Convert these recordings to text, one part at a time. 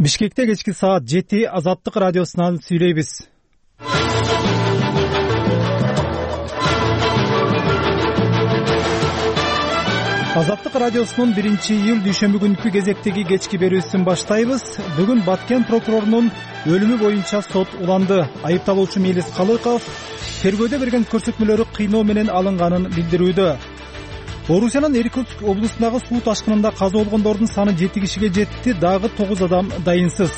Бишкекте кечки саат 7 Азаттык радиосунан сүйлөйбүз. Азаттык радиосунун 1-июль дүйшөмбү күнкү кезектеги кечки берүүсүн баштайбыз. Бүгүн Баткен прокурорунун өлүмү боюнча сот уланды. Айыпталуучу Мелис Калыков тергөөдө берген көрсөтмөлөрү кыйноо менен алынганын билдирүүдө. Орусиянын Иркутск облусундагы суу ташкынында каза болгондордун саны 7 кишиге жетти, дагы 9 адам дайынсыз.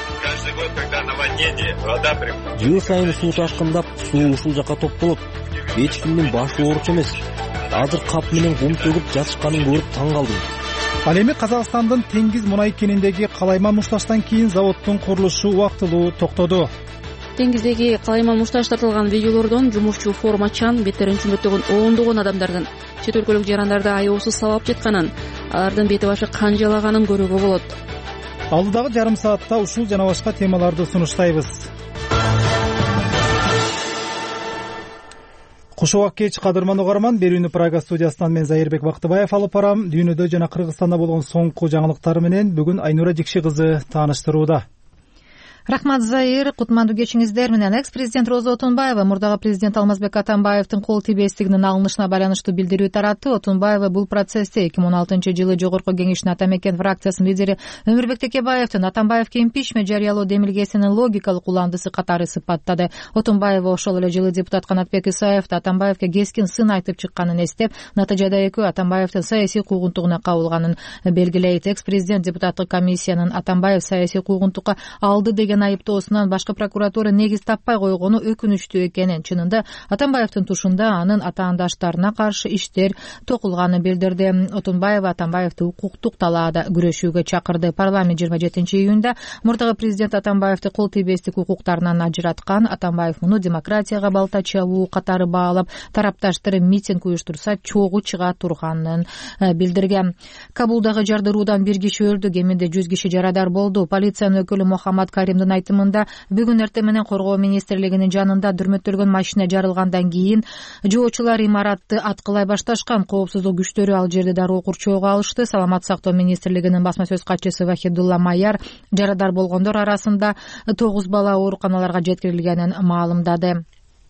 Жыл сайын суу ташкындап, суу ушул жака топтолот. Эч кимдин башы ооруч эмес. Азыр кап менен кум төгүп жатышканын көрүп таң калдым. Ал эми Казакстандын Теңиз мунай кениндеги Калайман мушташтан кийин заводдун курулушу убактылуу токтоду. Теңиздеги Калайман мушташ тартылган видеолордон жумушчу формачан беттерин чүмбөттөгөн ондогон адамдардын чет өлкөлүк жарандарды аябысыз сабап жатканын, алардын бети башы канжалаганын көрүүгө болот. Алдыдагы жарым саатта ушул жана башка темаларды сунуштайбыз. Куш убак кеч кадырман угарман, берүүнү Прага студиясынан мен Зайырбек Бактыбаев алып барам. Дүйнөдө жана Кыргызстанда болгон соңку жаңылыктары менен бүгүн Айнура Жикши кызы тааныштырууда. Рахмат, Зайыр. Кутмандуу кечиңиздер менен. Экс-президент Роза Отунбаева мурдагы президент Алмазбек Атамбаевдин кол тийбестигинин алынышына байланыштуу билдирүү таратты. Отунбаева бул процессте 2016-жылы Жогорку Кеңештин Атамекен фракциясынын лидери Өмүрбек Текебаевдин Атамбаевге импичмент жарыялоо демилгесинин логикалык уландысы катары сыпаттады. Отунбаева ошол эле жылы депутат Канатбек Исаевди Атамбаевге кескин сын айтып чыкканын эстеп, натыйжада экөө Атамбаевдин саясий куугунтугуна кабылганын белгилейт. Экс-президент депутаттык комиссиянын Атамбаев саясий куугунтукка алды деген айыптоосунан башкы прокуратура негиз таппай койгону өкүнүчтүү экенин, чынында Атамбаевдин тушунда анын атаандаштарына каршы иштер токулганын билдирди. Отунбаева Атамбаевди укуктук талаада күрөшүүгө чакырды. Парламент 27-июнда мурдагы президент Атамбаевди кол тийбестик укуктарынан ажыраткан. Атамбаев муну демократияга балта чабуу катары баалап, тарапташтары митинг уюштурса чогуу чыга турганын билдирген. Кабулдагы жардыруудан 1 киши өлдү, кеминде 100 киши жарадар болду. Полициянын өкүлү Мухаммад Каримдин айтымында, бүгүн эртең менен Коргоо министрлигинин жанында дүрмөттөлгөн машина жарылгандан кийин жоочулар имаратты аткылай башташкан. Коопсуздук күчтөрү ал жерди дароо курчоого алышты. Саламаттык сактоо министрлигинин басма сөз катчысы Вахидулла Майяр жарадар болгондор арасында 9 бала ооруканаларга жеткирилгенин маалымдады.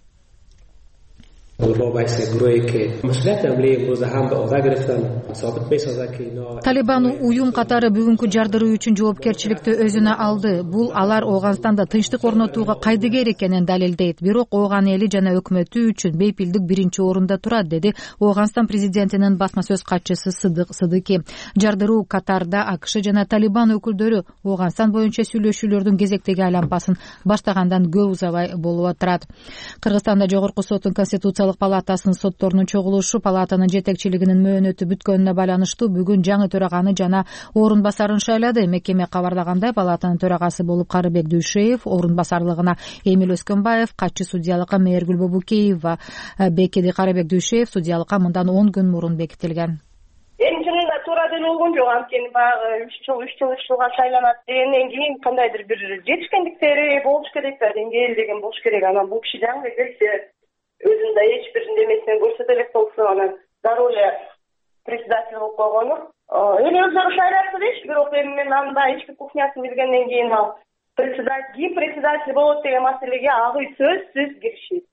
Талибан уюм катары бүгүнкү жардыруу үчүн жоопкерчиликти өзүнө алды. Бул алар Ооганстанда тынчтык орнотууга кайдыгер экенин далилдейт. Бирок Ооган эли жана өкмөтү үчүн бейпилдик 1-орунда турат, деди Ооганстан президентинин басма сөз катчысы Сыдык Сыдыки. Жардыруу катарда АКШ жана Талибан өкүлдөрү Ооганстан боюнча сүйлөшүүлөрдүн кезектеги айланпасын баштагандан көп узабай болуп отурат. Кыргызстанда жогорку соттун конституциялык палатасынын сотторунун чогулушу палатанын жетекчилигинин мөөнөтү бүткөнүнө байланыштуу бүгүн жаңы төраганы жана орун басарын шайлады. Мекеме кабарлагандай, палатанын төрагасы болуп Карыбек Дүйшеев, орун басарлыгына Эмил Өскөнбаев, катчы судьялыкка Мээргүл Бобукеева бекиди. Карыбек Дүйшеев судьялыкка мындан 10 күн мурун бекитилген. Эми чынында туура деле болгон жок, анткени баягы 3 жылга шайланат дегенден кийин кандайдыр бир жетишкендиктери болуш керек да, деңгээлдеген болуш керек. Анан бул киши жаңы келсе өзүнүн да эч бир немесинен көрсөтө элек болсо, анан дароо эле председатель болуп койгону. Эми өзүлөрү шайлашты дейт, бирок эми мен анда ички кухнясын билгенден кийин ал председатель болот деген маселеге агы сөзсүз киришет,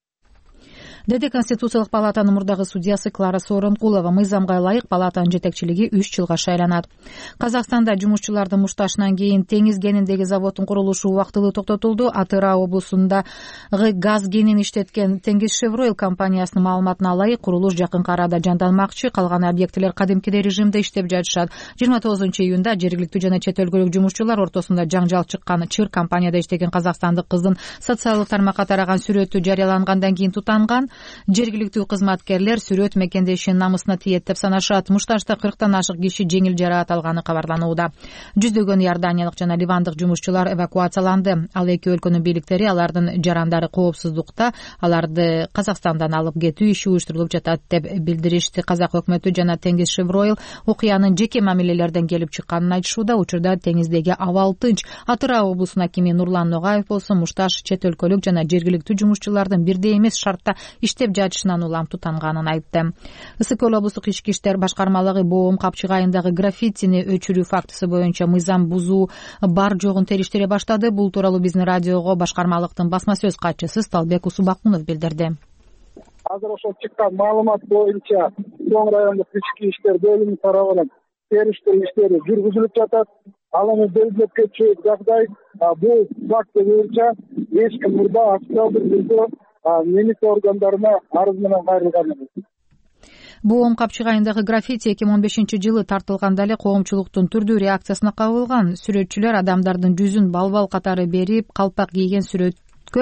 деди Конституциялык палатанын мурдагы судьясы Клара Сооронкулова. Мыйзамга ылайык палатанын жетекчилиги 3 жылга шайланат. Казакстанда жумушчулардын мушташынан кийин Теңиз кениндеги заводдун курулушу убактылуу токтотулду. Атыраа облусундагы газ кенин иштеткен Теңиз Шевройл компаниясынын маалыматына ылайык, курулуш жакынкы арада жанданмакчы. Калган объектилер кадимкидей режимде иштеп жатышат. 29-июнда жергиликтүү жана чет өлкөлүк жумушчулар ортосунда жаңжал чыккан. Чыр компанияда иштеген казакстандык кыздын социалдык тармакка тараган сүрөтү жарыялангандан кийин тутанган. Жергиликтүү кызматкерлер сүрөт мекендешинин намысына тиет деп санашат. Мушташта 40тан ашык киши жеңил жараат алганы кабарланууда. Жүздөгөн иорданиялык жана ливандык жумушчулар эвакуацияланды. Ал эки өлкөнүн бийликтери алардын жарандары коопсуздукта, аларды Казакстандан алып кетүү иши уюштурулуп жатат деп билдиришти. Казак өкмөтү жана Теңиз Шевройл окуянын жеке мамилелерден келип чыкканын айтышууда. Учурда теңиздеги абал тынч. Атыраа облусунун акими Нурлан Ногаев болсо мушташ чет өлкөлүк жана жергиликтүү жумушчулардын бирдей эмес шартта иштеп жатышынан улам тутанганын айтты. Ысык Көл облустук ички иштер башкармалыгы Боом Капчыгайындагы граффитини өчүрүү фактысы боюнча мыйзам бузуу бар жогун териштире баштады. Бул тууралуу биздин радиого башкармалыктын басма сөз катчысы Сталбек Усубакунов билдирди. Азыр ошол чыккан маалымат боюнча Чоң райондук ички иштер бөлүмү тарабынан териштирүү иштери жүргүзүлүп жатат. Ал эми белгилеп кетчү жагдай бул факт боюнча эч ким мурда официалдык түрдө милиция органдарына арыз менен кайрылган эмес. Боом Капчыгайындагы граффити 2015-жылы тартылганда эле коомчулуктун түрдүү реакциясына кабылган. Сүрөтчүлөр адамдардын жүзүн балбал катары берип, калпак кийген сүрөткө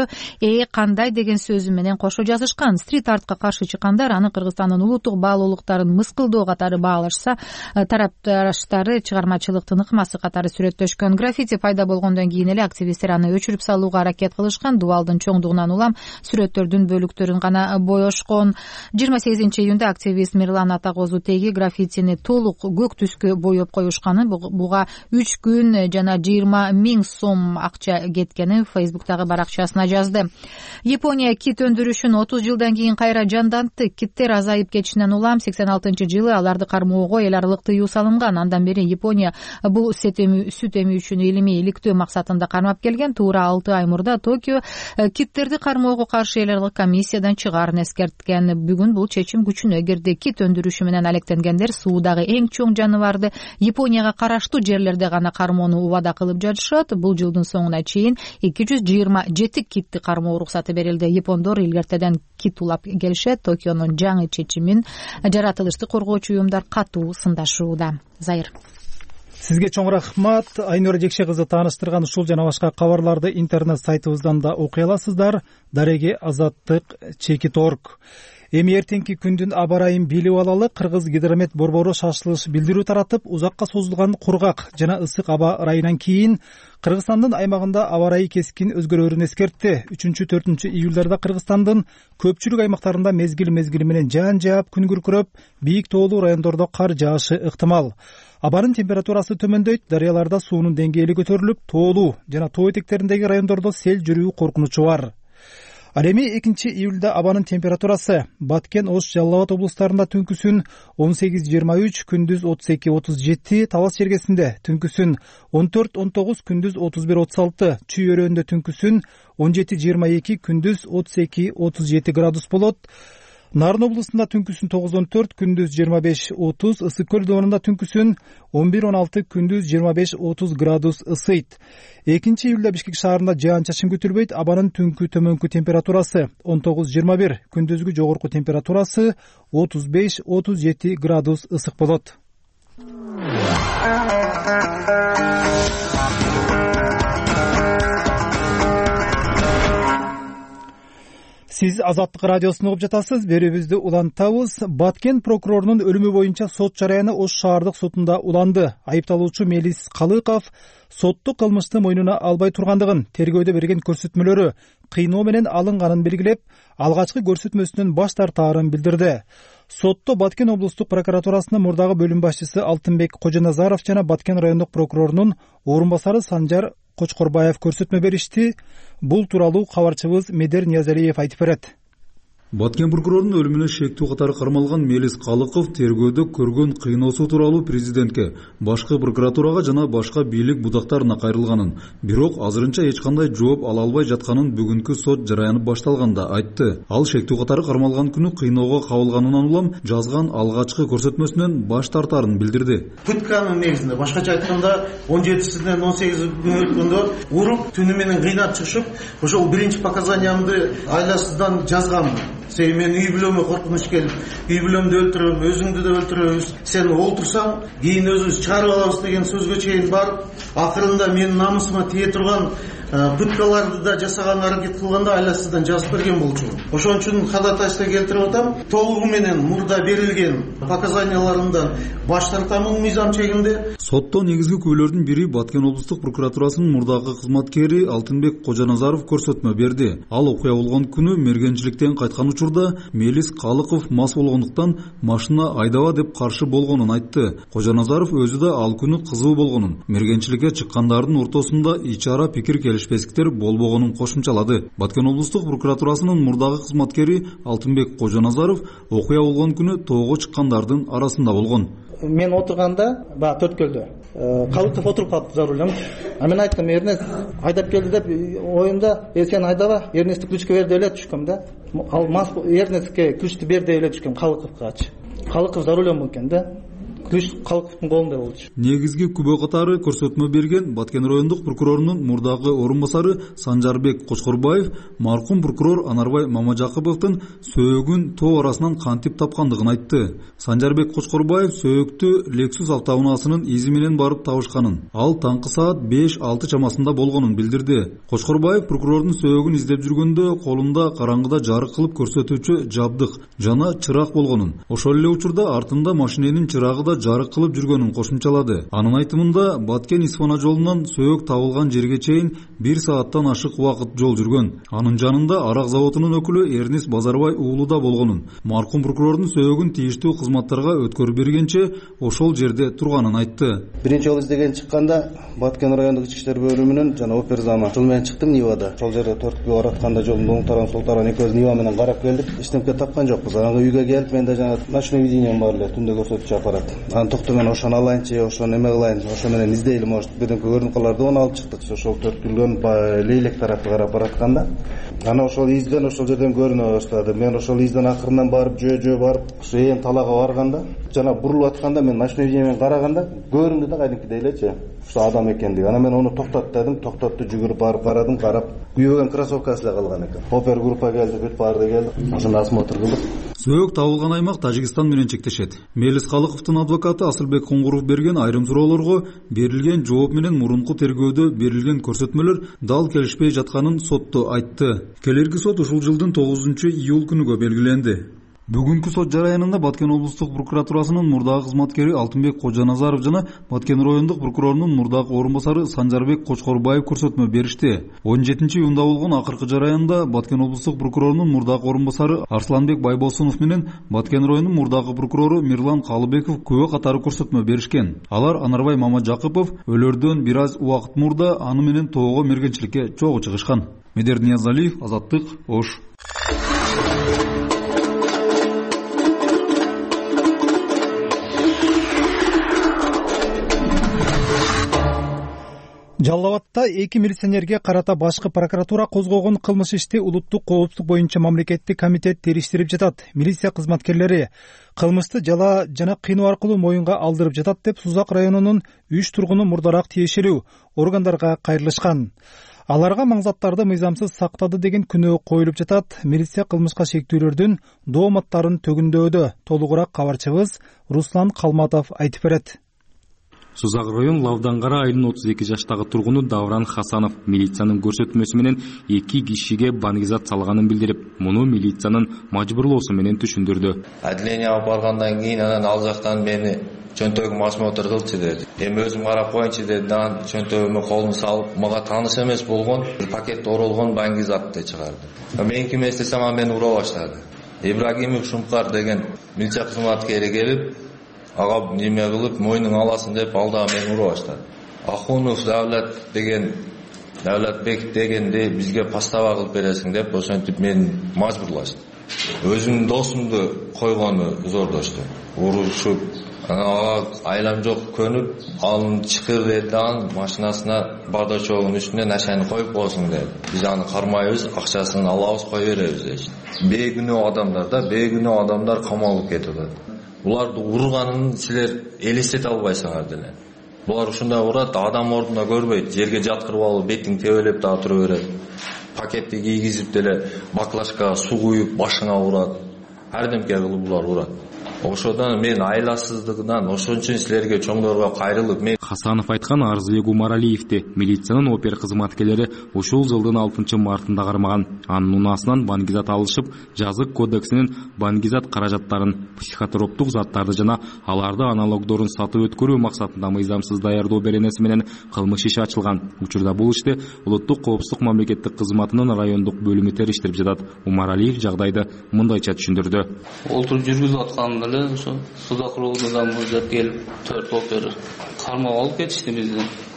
кандай деген сөзү менен кошо жазышкан. Стрит артка каршы чыккандар аны Кыргызстандын улуттук баалуулуктарын мыскылдоо катары баалашса, тарапташтары чыгармачылыктын ыкмасы катары сүрөттөшкөн. Граффити пайда болгондон кийин эле активисттер аны өчүрүп салууга аракет кылышкан. Дубалдын чоңдугунан улам сүрөттөрдүн бөлүктөрүн гана боешкон. 28-июнда активист Мирлан Атакозу теги граффитини толук көк түскө боеп коюшканы, буга 3 күн жана 20 000 сом акча кеткени Facebook'тагы баракчасына жазды. Япония кит өндүрүшүн 30 жылдан кийин кайра жандантты. Киттер азайып кетишинен улам 86-жылы аларды кармоого эл аралык тыюу салынган. Андан бери Япония бул сүт эмүүчүнү илимий иликтөө максатында кармап келген. Туура 6 ай мурда Токио киттерди кармоого каршы эл аралык комиссиядан чыгаарын эскерткен. Бүгүн бул чечим күчүнө кирди. Кит өндүрүшү менен алектенгендер суудагы эң чоң жаныбарды Японияга караштуу жерлерде гана кармоону убада кылып жатышат. Бул жылдын соңуна чейин 227 китти кармоо уруксаты берилди. Япондор илгертеден кит улап келишет. Токионун жаңы чечимин жаратылышты коргоочу уюмдар катуу сындашууда. Зайыр. Сизге чоң рахмат. Айнура Жекше кызы тааныштырган ушул жана башка кабарларды интернет сайтыбыздан да окуй аласыздар. Дареги Азаттык.org. Эми эртеңки күндүн аба ырайын билип алалы. Кыргыз гидромет борбору шашылыш билдирүү таратып, узакка созулган кургак жана ысык аба ырайынан кийин Кыргызстандын аймагында аба ырайы кескин өзгөрөрүн эскертти. 3-4 июлдарда Кыргызстандын көпчүлүк аймактарында мезгил менен жаан жаап, күн күркүрөп, бийик тоолуу райондордо кар жаашы ыктымал. Абанын температурасы төмөндөйт, дарыяларда суунун деңгээли көтөрүлүп, тоолуу жана тоо этектериндеги райондордо сел жүрүү коркунучу бар. Ал эми 2 июлда абанын температурасы Баткен, Ош, Жалал Абад облустарында түнкүсүн 18-23, күндүз 32-37, Талас жергесинде түнкүсүн 14-19, күндүз 31-36, Чүй өрөөнүндө түнкүсүн 17-22, күндүз 32-37 градус болот. Нарын облусунда түнкүсүн 9-14, күндүз 25-30, Ысык Көл доонунда түнкүсүн 11-16, күндүз 25-30 градус ысыйт. 2 июлда Бишкек шаарында жаан-чачын күтүлбөйт. Абанын түнкү төмөнкү температурасы 19-21, күндүзгү жогорку температурасы 35-37 градус ысык болот. Сиз Азаттык радиосун угуп жатасыз. Берүүбүздү улантабыз. Баткен прокурорунун өлүмү боюнча сот жараяны Ош шаардык сотунда уланды. Айыпталуучу Мелис Калыков сотту кылмышты мойнуна албай тургандыгын, тергөөдө берген көрсөтмөлөрү кыйноо менен алынганын белгилеп, алгачкы көрсөтмөсүнөн баш тартаарын билдирди. Сотто Баткен облустук прокуратурасынын мурдагы бөлүм башчысы Алтынбек Кожоназаров жана Баткен райондук прокурорунун орун басары Санжар Кочкорбаев көрсөтмө беришти. Бул тууралуу кабарчыбыз Медер Ниязалиев айтып берет. Баткен прокурорунун өлүмүнө шектүү катары кармалган Мелис Калыков тергөөдө көргөн кыйноосу тууралуу президентке, башкы прокуратурага жана башка бийлик будактарына кайрылганын, бирок азырынча эч кандай жооп ала албай жатканын бүгүнкү сот жараяны башталганда айтты. Ал шектүү катары кармалган күнү кыйноого кабылганынан улам жазган алгачкы көрсөтмөсүнөн баш тартаарын билдирди. Пытканын негизинде, башкача айтканда 17-синен 18 күн өткөндө уруп, түнү менен кыйнап чыгышып, ошол биринчи показаниямды айласыздан жазганмын. Сен мен үй бүлөмө коркунуч келип, үй бүлөмдү өлтүрөм, өзүңдү да өлтүрөбүз. Сен олтурсаң, кийин өзүбүз чыгарып алабыз деген сөзгө чейин барып, акырында менин намысыма тие турган пыткаларды да жасаган аракет кылганда айласыздан жазып берген болчумун. Ошон үчүн ходатайство келтирип атам. Толугу менен мурда берилген показанияларымдан баш тартамын мыйзам чегинде. Сотто негизги күбөлөрдүн бири Баткен облустук прокуратурасынын мурдагы кызматкери Алтынбек Кожоназаров көрсөтмө берди. Ал окуя болгон күнү мергенчиликтен кайткан учурда Мелис Калыков мас болгондуктан машина айдаба деп каршы болгонун айтты. Кожоназаров өзү да ал күнү кызуу болгонун, мергенчиликке чыккандардын ортосунда ич ара пикир келишпестиктер болбогонун кошумчалады. Баткен облустук прокуратурасынын мурдагы кызматкери Алтынбек Кожоназаров окуя болгон күнү тоого чыккандардын арасында болгон. Мен отурганда баягы Төрткөлдө Калыков отуруп калыпты за рулем. Мен айттым, Эрнест айдап келди деп оюмда, сен айдаба, Эрнестти ключка бер деп эле түшкөм да. Ал мас Эрнестке ключты бер деп эле түшкөм Калыковгачы. Калыков за рулем экен да. Ключ Калыковдун колунда болчу. Негизги күбө катары көрсөтмө берген Баткен райондук прокурорунун мурдагы орун басары Санжарбек Кочкорбаев маркум прокурор Анарбай Мамажакыповдун сөөгүн тоо арасынан кантип тапкандыгын айтты. Санжарбек Кочкорбаев сөөктү Lexus автоунаасынын изи менен барып табышканын, ал таңкы саат 5-6 чамасында болгонун билдирди. Кочкорбаев прокурордун сөөгүн издеп жүргөндө колунда караңгыда жарык кылып көрсөтүүчү жабдык жана чырак болгонун, ошол эле учурда артында машиненин чырагы да жарык кылып жүргөнүн кошумчалады. Анын айтымында Баткен Исфана жолунан сөөк табылган жерге чейин 1 сааттан ашык убакыт жол жүргөн. Анын жанында арак заводунун өкүлү Эрнис Базарбай уулу да болгонун, маркум прокурордун сөөгүн тийиштүү кызматтарга өткөрүп бергенче ошол жерде турганын айтты. Биринчи жолу издеген чыкканда Баткен райондук ички иштер бөлүмүнүн жана оперзама жол менен чыктым Нивада. Ошол жерде Төрткөлгө баратканда жолдун оң тарабын сол тарабын экөөбүз Нива менен карап келдик. Эчтемке тапкан жокпуз. Анан үйгө келип менде жана ночной видением бар эле, түндө көрсөтүүчү аппарат. Анан токто мен ошону алайынчы, ошону эме кылайын, ошо менен издейли, может бирдемке көрүнүп калар деп алып чыктык. Ошол Төрткөлдөн Лейлек тарапка карап баратканда анан ошол изден ошол жерден көрүнө баштады. Мен ошол изден акырынан барып жөө барып ошо ээн талаага барганда жана бурулуп атканда мен ночной видениемен караганда көрүндү да кадимкидей элечи ошо адам экендиги. Анан мен ону токтот дедим, токтотту, жүгүрүп барып карадым, карап күйбөгөн кроссовкасы эле калган экен. Опер группа келди, бүт баарды келди. Ошондо осмотр кылдык. Сөök табылган аймак Тажикстан менен чектешет. Мелис Калыковдун адвокаты Асылбек Коңгуров берген айрым суроолорго берилген жооп менен мурунку тергөөдө берилген көрсөтмөлөр дал келишпей жатканын сотто айтты. Келерки сот ушул жылдын 9-июль күнүгө белгиленди. Бүгүнкү сот жараянында Баткен облустук прокуратурасынын мурдагы кызматкери Алтынбек Кожоназаров жана Баткен райондук прокурорунун мурдагы орун басары Санжарбек Кочкорбаев көрсөтмө беришти. 17-июнда болгон акыркы жараянда Баткен облустук прокурорунун мурдагы орун басары Арсланбек Байбосунов менен Баткен районунун мурдагы прокурору Мирлан Калыбеков күбө катары көрсөтмө беришкен. Алар Анарбай Мамажакыпов өлөрдөн бир аз убакыт мурда аны менен тоого мергенчиликке чогуу чыгышкан. Медер Ниязалиев, Азаттык, Ош. Жалал Абадта 2 милиционерге карата башкы прокуратура козгогон кылмыш ишти улуттук коопсуздук боюнча мамлекеттик комитет териштирип жатат. Милиция кызматкерлери кылмышты жала жана кыйноо аркылуу моюнга алдырып жатат деп Сузак районунун 3 тургуну мурдараак тиешелүү органдарга кайрылышкан. Аларга маңзаттарды мыйзамсыз сактады деген күнөө коюлуп жатат. Милиция кылмышка шектүүлөрдүн дооматтарын төгүндөдө. Толугураак кабарчыбыз Руслан Калматов айтып берет. Сузак район Лавдангара айылынын 32 жаштагы тургуну Давран Хасанов милициянын көрсөтмөсү менен 2 кишиге баңгизат салганын билдирип, муну милициянын мажбурлоосу менен түшүндүрдү. Адиленияга баргандан кийин анан ал жактан мени чөнтөгүм осмотр кылчы деди. Эми өзүм карап коюнчу деди. Анан чөнтөгүмө колун салып, мага тааныш эмес болгон бир пакетте оролгон баңгизатты чыгарды. Мен ким эстесем мени ура баштады. Ибрагимов Шумкар деген милиция кызматкери келип, ага неме кылып мойнуң аласың деп ал да мени ура баштады. Ахунов Давлатбек дегенди бизге постава кылып бересиң деп ошентип мени мажбурлашты. Өзүмдүн досумду койгону зордошту. Урушуп, ага айлам жок көнүп, алын чыкыр деди, анын машинасына бардачогунун үстүнө нашаны коюп койсуң деди. Биз аны кармайбыз, акчасын алабыз, кой беребиз деди. Бейгүнөө адамдар камалып кетип атат. Буларды урганын силер элестете албайсыңар деле. Булар ушундай урат, адам ордуна көрбөйт, жерге жаткырып алып, бетиң тебелеп да тура берет. Пакетти кийгизип деле баклажкага суу куюп башыңа урат. Ардемке кылып булар урат. Ошодан мен айласыздыгынан ошон үчүн силерге чоңдорго кайрылып мен Хасанов айткан Арзыбек Умаралиевди милициянын опер кызматкерлери ушул жылдын 6-мартында кармаган. Анын унаасынан баңгизат алышып, жазык кодексинин баңгизат каражаттарын, психотроптук заттарды жана аларды аналогдорун сатып өткөрүү максатында мыйзамсыз даярдоо беренеси менен кылмыш иши ачылган. Учурда бул ишти улуттук коопсуздук мамлекеттик кызматынын райондук бөлүмү териштирип жатат. Умаралиев жагдайды мындайча түшүндүрдү. Олтуруп жүргүзүп атканда ошо Сузак районунан мыждап келип 4 опер кармап алып кетишти бизди.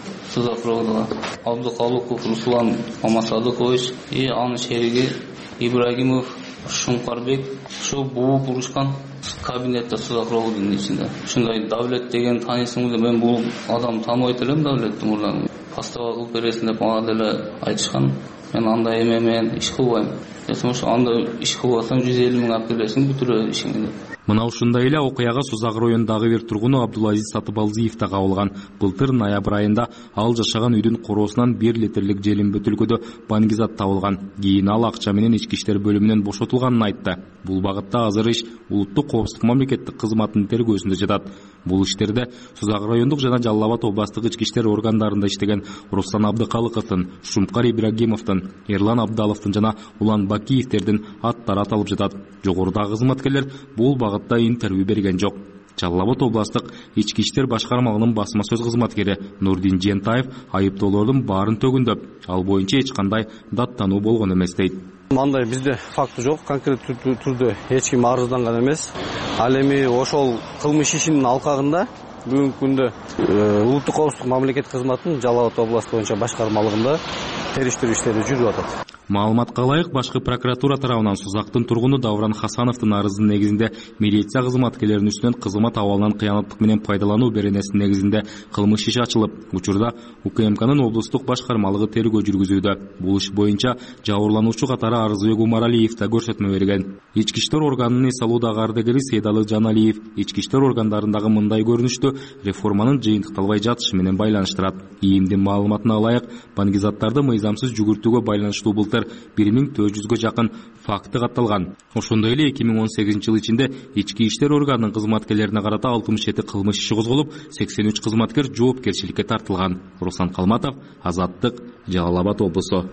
Сузакровдова, Абдыкалыков Руслан Мамасадыкович и анын шериги Ибрагимов Шумкарбек ушу буу бурушкан кабинетте Сузакровдун ичинде. Ушундай Давлет деген таанисиңби? Мен бул адам тааныбайт элем Давлетти мурдан. Пастава кылып бересиң деп мага деле айтышкан. Мен андай эме менен иш кылбайм. Десем ошо анда иш кылбасаң 150 миң алып келесиң бүтүрө ишиңди. Мына ушундай эле окуяга Сузак районундагы бир тургуну Абдулазиз Сатыбалдиев да кабылган. Былтыр ноябрь айында ал жашаган үйдүн короосунан 1 литрлик желим бөтөлкөдө бангизат табылган. Кийин ал акча менен ички иштер бөлүмүнөн бошотулганын айтты. Бул багытта азыр иш улуттук коопсуздук мамлекеттик кызматынын тергөөсүндө жатат. Бул иштерде Сузак райондук жана Жалал Абад областык ички иштер органдарында иштеген Руслан Абдыкалыковдун, Шумкар Ибрагимовдун, Эрлан Абдаловдун жана Улан Бакиевдердин аттары аталып жатат. Жогорудагы кызматкерлер бул багытта интервью берген жок. Жалал Абад областык ички иштер башкармалыгынын басма сөз кызматкери Нурдин Жентаев айыптоолордун баарын төгүндөп, ал боюнча эч кандай даттануу болгон эмес дейт. Мындай бизде факты жок, конкреттүү түрдө эч ким арызданган эмес. Ал эми ошол кылмыш ишинин алкагында бүгүнкү күндө улуттук коопсуздук мамлекеттик кызматынын Жалал Абад областы боюнча башкармалыгында териштирүү иштери жүрүп атат. Маалыматка ылайык, башкы прокуратура тарабынан Сузактын тургуну Давран Хасановдун арызынын негизинде милиция кызматкерлеринин үстүнөн кызмат абалынан кыянаттык менен пайдалануу беренесинин негизинде кылмыш иши ачылып, учурда УКМКнын облустук башкармалыгы тергөө жүргүзүүдө. Бул иш боюнча жабырлануучу катары Арызбек Умаралиев да көрсөтмө берген. Ички иштер органынын эс алуудагы ардагери Сейдалы Жаналиев ички иштер органдарындагы мындай көрүнүштү реформанын жыйынтыкталбай жатышы менен байланыштырат. ИИМдин маалыматына ылайык, бангизаттарды мыйзамсыз жүгүртүүгө байланыштуу былтыр 1400-гө жакын факты катталган. Ошондой эле 2018 жыл ичинде ички иштер органынын кызматкерлерине карата 67 кылмыш иши козголуп, 83 кызматкер жоопкерчиликке тартылган. Руслан Калматов, Азаттык, Жалал Абад облусу.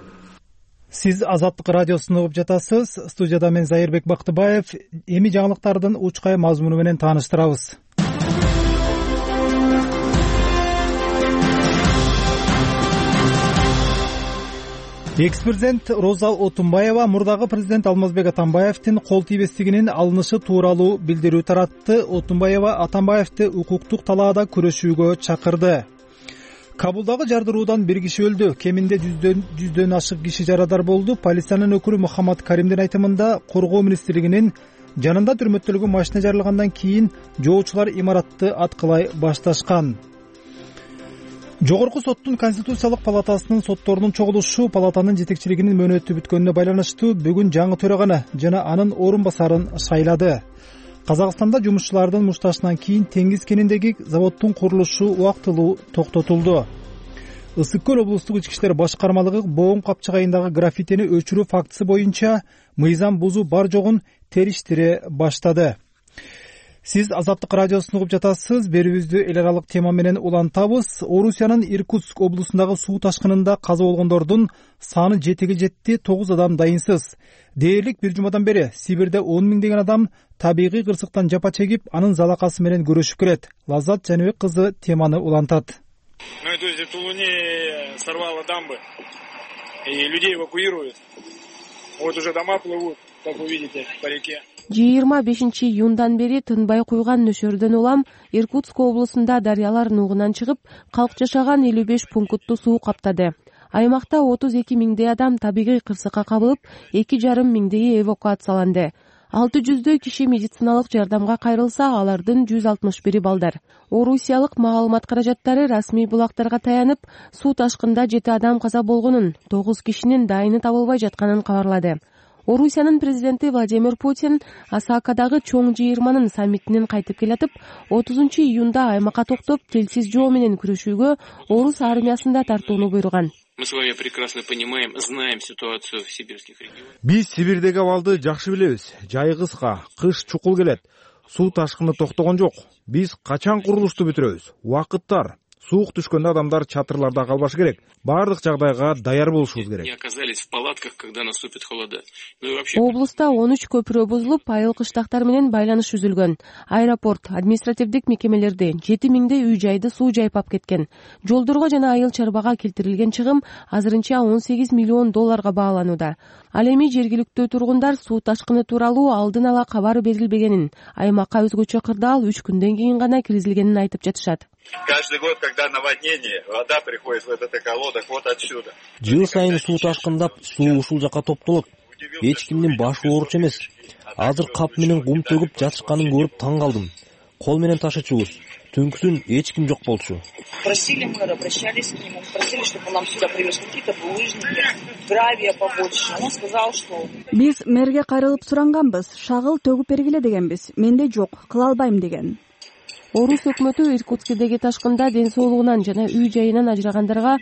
Сиз Азаттык радиосун угуп жатасыз. Студияда мен Зайырбек Бактыбаев. Эми жаңылыктардын учкай мазмуну менен тааныштырабыз. Экс-президент Роза Отунбаева мурдагы президент Алмазбек Атамбаевдин кол тийбестигинин алынышы тууралуу билдирүү таратты. Отунбаева Атамбаевди укуктук талаада күрөшүүгө чакырды. Кабулдагы жардыруудан бир киши өлдү. Кеминде 100дөн ашык киши жарадар болду. Полициянын өкүлү Мухаммад Каримдин айтымында, коргоо министрлигинин жанында түрмөттөлгөн машина жарылгандан кийин жоочулар имаратты аткылай башташкан. Жогорку соттун Конституциялык палатасынын сотторунун чогулушу палатанын жетекчилигинин мөөнөтү бүткөнүнө байланыштуу бүгүн жаңы төраганы жана анын орун басарын шайлады. Казакстанда жумушчулардын мушташынан кийин Теңиз кениндеги заводдун курулушу убактылуу токтотулду. Ысык Көл облустук ички иштер башкармалыгы Боон капчыгайындагы граффитини өчүрүү фактысы боюнча мыйзам бузуу бар жогун териштире баштады. Сиз Азаттык радиосун угуп жатасыз. Берүүбүздү эл аралык тема менен улантабыз. Орусиянын Иркутск облусундагы суу ташкынында каза болгондордун саны 7-ге жетти, 9 адам дайынсыз. Дээрлик бир жумадан бери Сибирде 10 миңдеген адам табигый кырсыктан жапа чегип, анын залакасы менен көрүшүп келет. Лаззат Жаныбек кызы теманы улантат. То есть в Тулуне сорвало дамбы, и людей эвакуируют. Вот уже дома плывут, как вы видите, по реке. 25-июндан бери тынбай куйган нөшөрдөн улам Иркутск облусунда дарыялар нугунан чыгып, калк жашаган 55 пунктту суу каптады. Аймакта 32 миңдей адам табигый кырсыкка кабылып, 2,5 миңдейи эвакуацияланды. 600дөй киши медициналык жардамга кайрылса, алардын 161 балдар. Орусиялык маалымат каражаттары расмий булактарга таянып, суу ташкында 7 адам каза болгонун, 9 кишинин дайыны табылбай жатканын кабарлады. Орусиянын президенти Владимир Путин Осакадагы чоң жыйырманын саммитинен кайтып келатып, 30-июнда аймакка токтоп, телсиз жоо менен күрөшүүгө орус армиясында тартууну буйруган. Мы с вами прекрасно понимаем, знаем ситуацию в сибирских регионах. Биз Сибирдеги абалды жакшы билебиз. Жай кыска, кыш чукул келет. Суу ташкыны токтогон жок. Биз качан курулушту бүтүрөбүз? Убакыттар. Суук түшкөндө адамдар чатырларда калбашы керек. Бардык жагдайга даяр болушубуз керек. Не оказались в палатках, когда наступит холода. Облуста 13 көпүрө бузулуп, айыл кыштактар менен байланыш үзүлгөн. Аэропорт, административдик мекемелерди, 7 миңдей үй-жайды суу жайпап кеткен. Жолдорго жана айыл чарбага келтирилген чыгым азырынча $18 миллион бааланууда. Ал эми жергиликтүү тургундар суу ташкыны тууралуу алдын ала кабар берилбегенин, аймакка өзгөчө кырдаал 3 күндөн кийин гана киргизилгенин айтып жатышат. Каждый год, когда наводнение, вода приходит в этот эколодок вот отсюда. Жыл сайын суу ташкындап, суу ушул жака топтолот. Эч кимдин башы ооруч эмес. Азыр кап менен кум төгүп жатышканын көрүп таң калдым. Кол менен ташычубуз. Түнкүсүн эч ким жок болчу. Просили мэра, обращались к нему, просили, чтобы нам сюда привез какие-то булыжники, гравия побольше. Он сказал, что... Биз мэрге кайрылып суранганбыз, шагыл төгүп бергиле дегенбиз. Менде жок, кыла албайм деген. Орус өкмөтү Иркутскидеги ташкында ден соолугунан жана үй жайынан ажырагандарга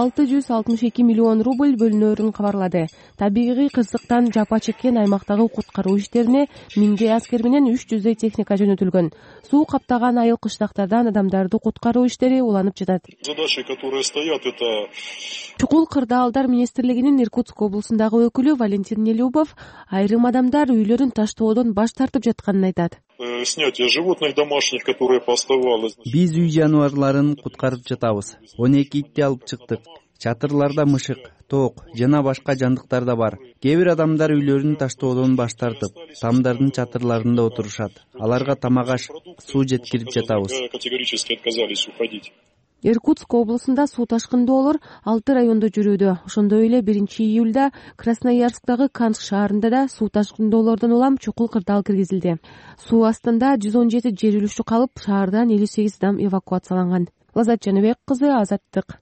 662 миллион рубль бөлүнөөрүн кабарлады. Табигый кырсыктан жапа чеккен аймактагы куткаруу иштерине 1000 аскер менен 300 техника жөнөтүлгөн. Суу каптаган айыл кыштактардан адамдарды куткаруу иштери уланып жатат. Задачи, которые стоят, это... Чукул кырдаалдар министрлигинин Иркутск облусундагы өкүлү Валентин Нелюбов айрым адамдар үйлөрүн таштоодон баш тартып жатканын айтат. Снятие животных домашних, которые поставалось. Биз үй жаныбарларын куткарып жатабыз. 12 итти алып чыктык. Чатырларда мышык, тоок жана башка жандыктар да бар. Кээ бир адамдар үйлөрүн таштоодон баш тартып, тамдардын чатырларында отурушат. Аларга тамак аш, суу жеткирип жатабыз. Категорически отказались уходить. Иркутск облусунда суу ташкындоолор 6 райондо жүрүүдө. Ошондой эле 1-июлда Красноярсктагы Канск шаарында да суу ташкындоолордон улам чукул кырдаал киргизилди. Суу астында 117 жер үлүшчү калып, шаардан 58 адам эвакуацияланган. Лазат Жаныбек кызы, Азаттык.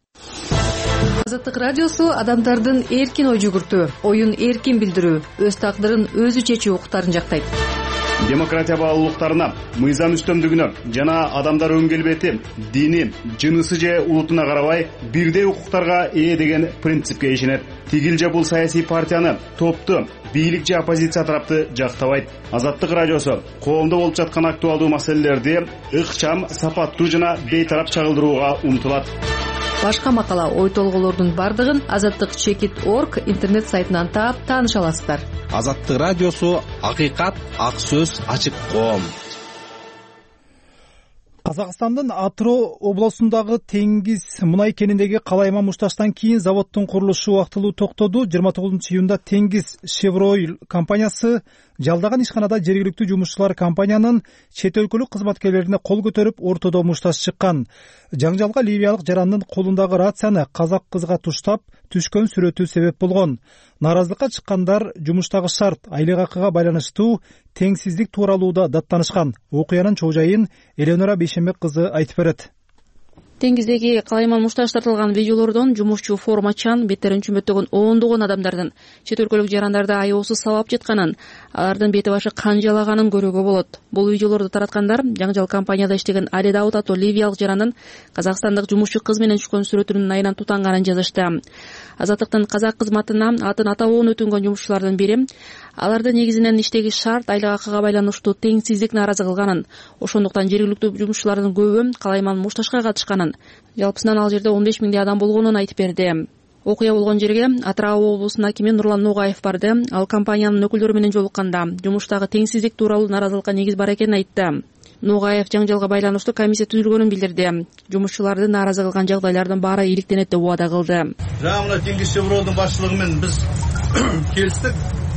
Азаттык радиосу адамдардын эркин ой жүгүртүү, оюн эркин билдирүү, өз тагдырын өзү чечүү укуктарын жактайт. Демократия баалуулуктарына, мыйзам үстөмдүгүнө жана адамдар өң келбети, дини, жынысы же улутуна карабай бирдей укуктарга ээ деген принципке ишенет. Тигил же бул саясий партияны, топту, бийлик же оппозиция тарапты жактабайт. Азаттык радиосу коомдо болуп жаткан актуалдуу маселелерди ыкчам, сапаттуу жана бейтарап чагылдырууга умтулат. Башка макала, ой толголордун бардыгын azattik.org интернет сайтынан таап тааныша аласыздар. Азаттык радиосу акыйкат, ак сөз, ачык коом. Казакстандын Атыроо облусундагы Теңиз мунай кениндеги калайма мушташтан кийин заводдун курулушу убактылуу токтоду. 29-июнда Теңиз Chevroil компаниясы жалдаган ишканада жергиликтүү жумушчулар компаниянын чет өлкөлүк кызматкерлерине кол көтөрүп, ортодо мушташ чыккан. Жаңжалга ливиялык жарандын колундагы рацияны казак кызга туштап түшкөн сүрөтү себеп болгон. Нааразылыкка чыккандар жумуштагы шарт, айлык акыга байланыштуу теңсиздик тууралууда даттанышкан. Окуянын чоо жайын Эленора Бейшембек кызы айтып берет. Теңиздеги калайман мушташ тартылган видеолордон жумушчу формачан беттерин чүмбөттөгөн ондогон адамдардын чет өлкөлүк жарандарды аябысыз сабап жатканын, алардын бети башы канжалаганын көрүүгө болот. Бул видеолорду тараткандар жаңжал компанияда иштеген Али Даут аттуу ливиялык жарандын казакстандык жумушчу кыз менен түшкөн сүрөтүнүн айынан тутанганын жазышты. Азаттыктын казак кызматына атын атабоон өтүнгөн жумушчулардын бири аларды негизинен иштеги шарт, айлык акыга байланыштуу теңсиздик нааразы кылганын, ошондуктан жергиликтүү жумушчулардын көбү калайман мушташка катышканын, жалпысынан ал жерде 15 000 адам болгонун айтып берди. Окуя болгон жерге Атырау облусунун акими Нурлан Ногаев барды. Ал компаниянын өкүлдөрү менен жолукканда жумуштагы теңсиздик тууралуу нааразылыкка негиз бар экенин айтты. Ногаев жаңжалга байланыштуу комиссия түзүлгөнүн билдирди. Жумушчуларды нааразы кылган жагдайлардын баары иликтенет деп убада кылды. Жана мына Теңиз Chevroil'дун башчылыгы менен биз келиштик.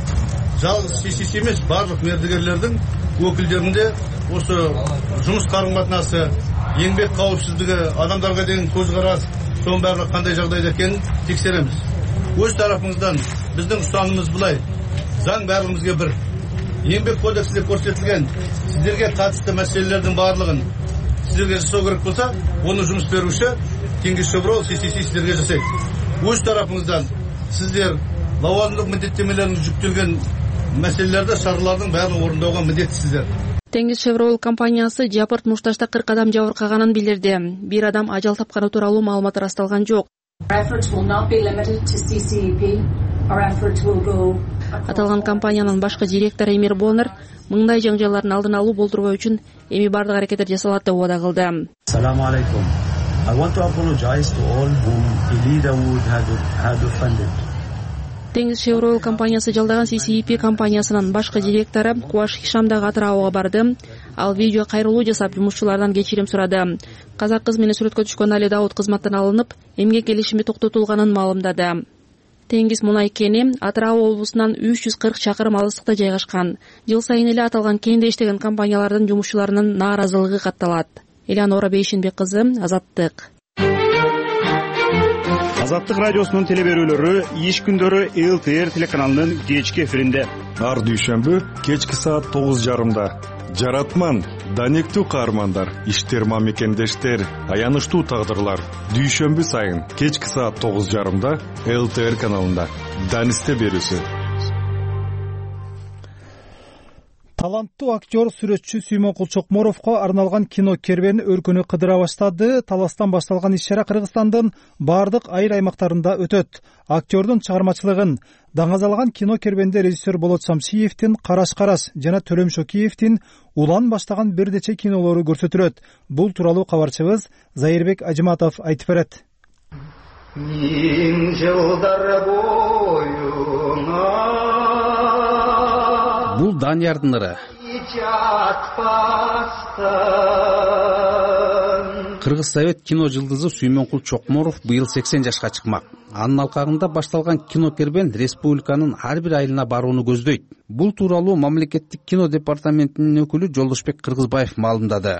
Жалгыз ССС эмес, барлык мердигерлердин өкүлдөрүндө ошо жумуш карым-катнасы, еңбек кауіпсіздігі, адамдарға деген көзқарас, соның барлығы қандай жағдайда екенін тексереміз. Өз тарапыңыздан біздің ұстанымыз былай: заң бәрімізге бір. Еңбек кодексінде көрсетілген сіздерге қатысты мәселелердің барлығын сіздерге жасау керек болса, оны жұмыс беруші Теңиз Chevroil ССС сіздерге жасайды. Өз тарапыңыздан сіздер лауазымдық міндеттемелерін жүктелген мәселелерді, шаралардың бәрін орындауға міндеттісіздер. Теңиз Chevroil компаниясы Жапырт мушташта 40 адам жабыркаганын билдирди. Бир адам ажал тапканы тууралуу маалымат расталган жок. Аталган компаниянын башкы директору Эмир Бонер мындай жаңжалдардын алдын алуу болтурбоо үчүн эми бардык аракеттер жасалат деп убада кылды. Assalamu alaikum. I want to apologize to all whom Elida Wood had offended. Теңиз Chevroil компаниясы жалдаган CCP компаниясынын башкы директору Куаш Хишам дагы Атырауга барды. Ал видео кайрылуу жасап, жумушчулардан кечирим сурады. Казак кыз менен сүрөткө түшкөн Али Даут кызматтан алынып, эмгек келишими токтотулганын маалымдады. Теңиз мунай кени Атырау облусунан 340 чакырым алыстыкта жайгашкан. Жыл сайын эле аталган кенде иштеген компаниялардын жумушчуларынын нааразылыгы катталат. Элеонора Бейшенбек кызы, Азаттык. Азаттык радиосунун теле берүүлөрү иш күндөрү ЛТР телеканалынын кечки эфиринде. Ар дүйшөмбү кечки саат 9:30. Жаратман, данектүү каармандар, иштер мамекендештер, аянычтуу тагдырлар. Дүйшөмбү сайын кечки саат 9:30 ЛТР каналында. Данисте берүүсү. Таланттуу актер, сүрөтчү Сүймөнкул Чокморовго арналган кино кербен өркөнү кыдыра баштады. Таластан башталган иш-чара Кыргызстандын бардык айыл аймактарында өтөт. Актердун чыгармачылыгын даңазалган кино кербенде режиссер Болот Шамшиевдин Караш жана Төлөм Шокиевдин Улан баштаган бир нече кинолору көрсөтүлөт. Бул тууралуу кабарчыбыз Зайырбек Ажыматов айтып берет. Миң жылдар боюна Бул Даниярдын ыры. Кыргыз Совет кино жылдызы Сүймөнкул Чокморов быйыл 80 жашка чыкмак. Анын алкагында башталган кино кербен республиканын ар бир айылына барууну көздөйт. Бул тууралуу мамлекеттик кино департаментинин өкүлү Жолдошбек Кыргызбаев маалымдады.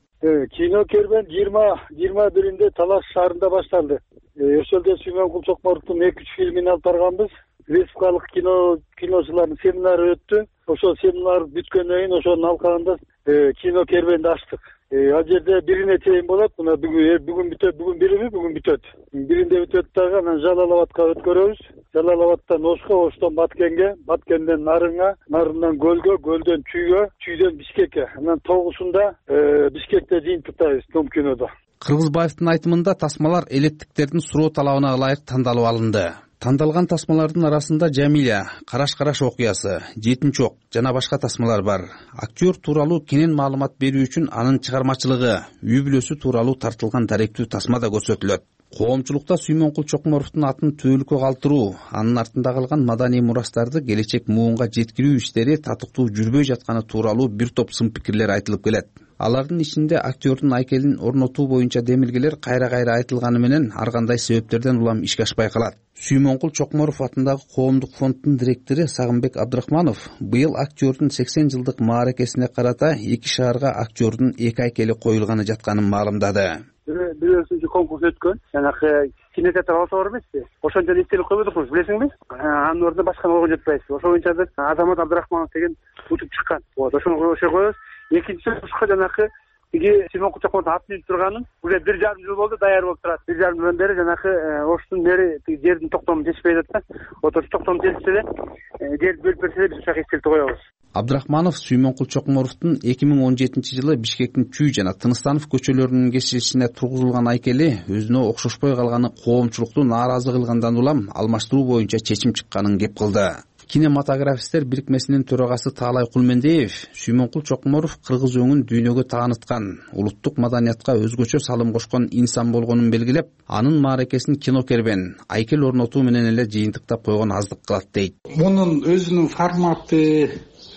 Кино кербен 20-21-нде Талас шаарында башталды. Өсөлдө Сүймөнкул Чокморовдун 2-3 фильмин алып барганбыз. Республикалык киночулардын семинары өттү. Ошол семинар бүткөндөн кийин ошонун алкагында кино кербенди ачтык. Ал жерде бирине чейин болот. Мына бүгүн бүтөт, бүгүн бүтөт. Биринде бүтөт дагы, анан Жалал Абадка өткөрөбүз. Жалал Абадтан Ошко, Оштон Баткенге, Баткенден Нарынга, Нарындан Көлгө, Көлдөн Чүйгө, Чүйдөн Бишкекке. Анан 9-сунда Бишкекте жыйынтыктайбыз том кинодо. Кыргызбаевдин айтымында тасмалар элеттиктердин суроо талабына ылайык тандалып алынды. Тандалган тасмалардын арасында Жамиля, Караш окуясы, Жетинчи ок жана башка тасмалар бар. Актер тууралуу кенен маалымат берүү үчүн анын чыгармачылыгы, үй бүлөсү тууралуу тартылган даректүү тасма да көрсөтүлөт. Коомчулукта Сүймөнкул Чокморовдун атын түбөлүккө калтыруу, анын артында калган маданий мурастарды келечек муунга жеткирүү иштери татыктуу жүрбөй жатканы тууралуу бир топ сын пикирлер айтылып келет. Алардын ичинде актердун айкелин орнотуу боюнча демилгелер кайра айтылганы менен ар кандай себептерден улам ишке ашпай калат. Сүймөнкул Чокморов атындагы коомдук фонддун директору Сагынбек Абдрахманов быйыл актердун 80 жылдык мааракесине карата 2 шаарга актердун 2 айкели коюлганы жатканын маалымдады. Бирөөсүнчү конкурс өткөн. Жанагы кинотеатр алса бар эмеспи? Ошончо эстелик койбодукпуз, билесиңби? Анын ордуна башка болгон жетпейбиз. Ошо боюнча биз Азамат Абдрахманов деген утуп чыккан. Вот, ошону коебуз. Экинчиси ушка жанагы Сүймөнкул Чокморовдун атын үйүп турганын уже 1,5 жыл болду, даяр болуп турат. 1,5 жылдан бери жанагы Оштун бери жердин токтомун тешпей жатат. Отур токтом тешсе эле жер бөлүп берсе эле биз ушака эстелик коебуз. Абдрахманов Сүймөнкул Чокморовдун 2017-жылы Бишкектин Чүй жана Тыныстанов көчөлөрүнүн кесишине тургузулган айкели өзүнө окшошпой калганы коомчулукту нааразы кылгандан улам алмаштыруу боюнча чечим чыкканын кеп кылды. Кинематографисттер бирикмесинин төрагасы Таалай Кулмендеев Сүймөнкул Чокморов кыргыз өңүн дүйнөгө тааныткан, улуттук маданиятка өзгөчө салым кошкон инсан болгонун белгилеп, анын мааракесин кино кербен, айкел орнотуу менен эле жыйынтыктап койгон аздык кылат дейт. Мунун өзүнүн форматы,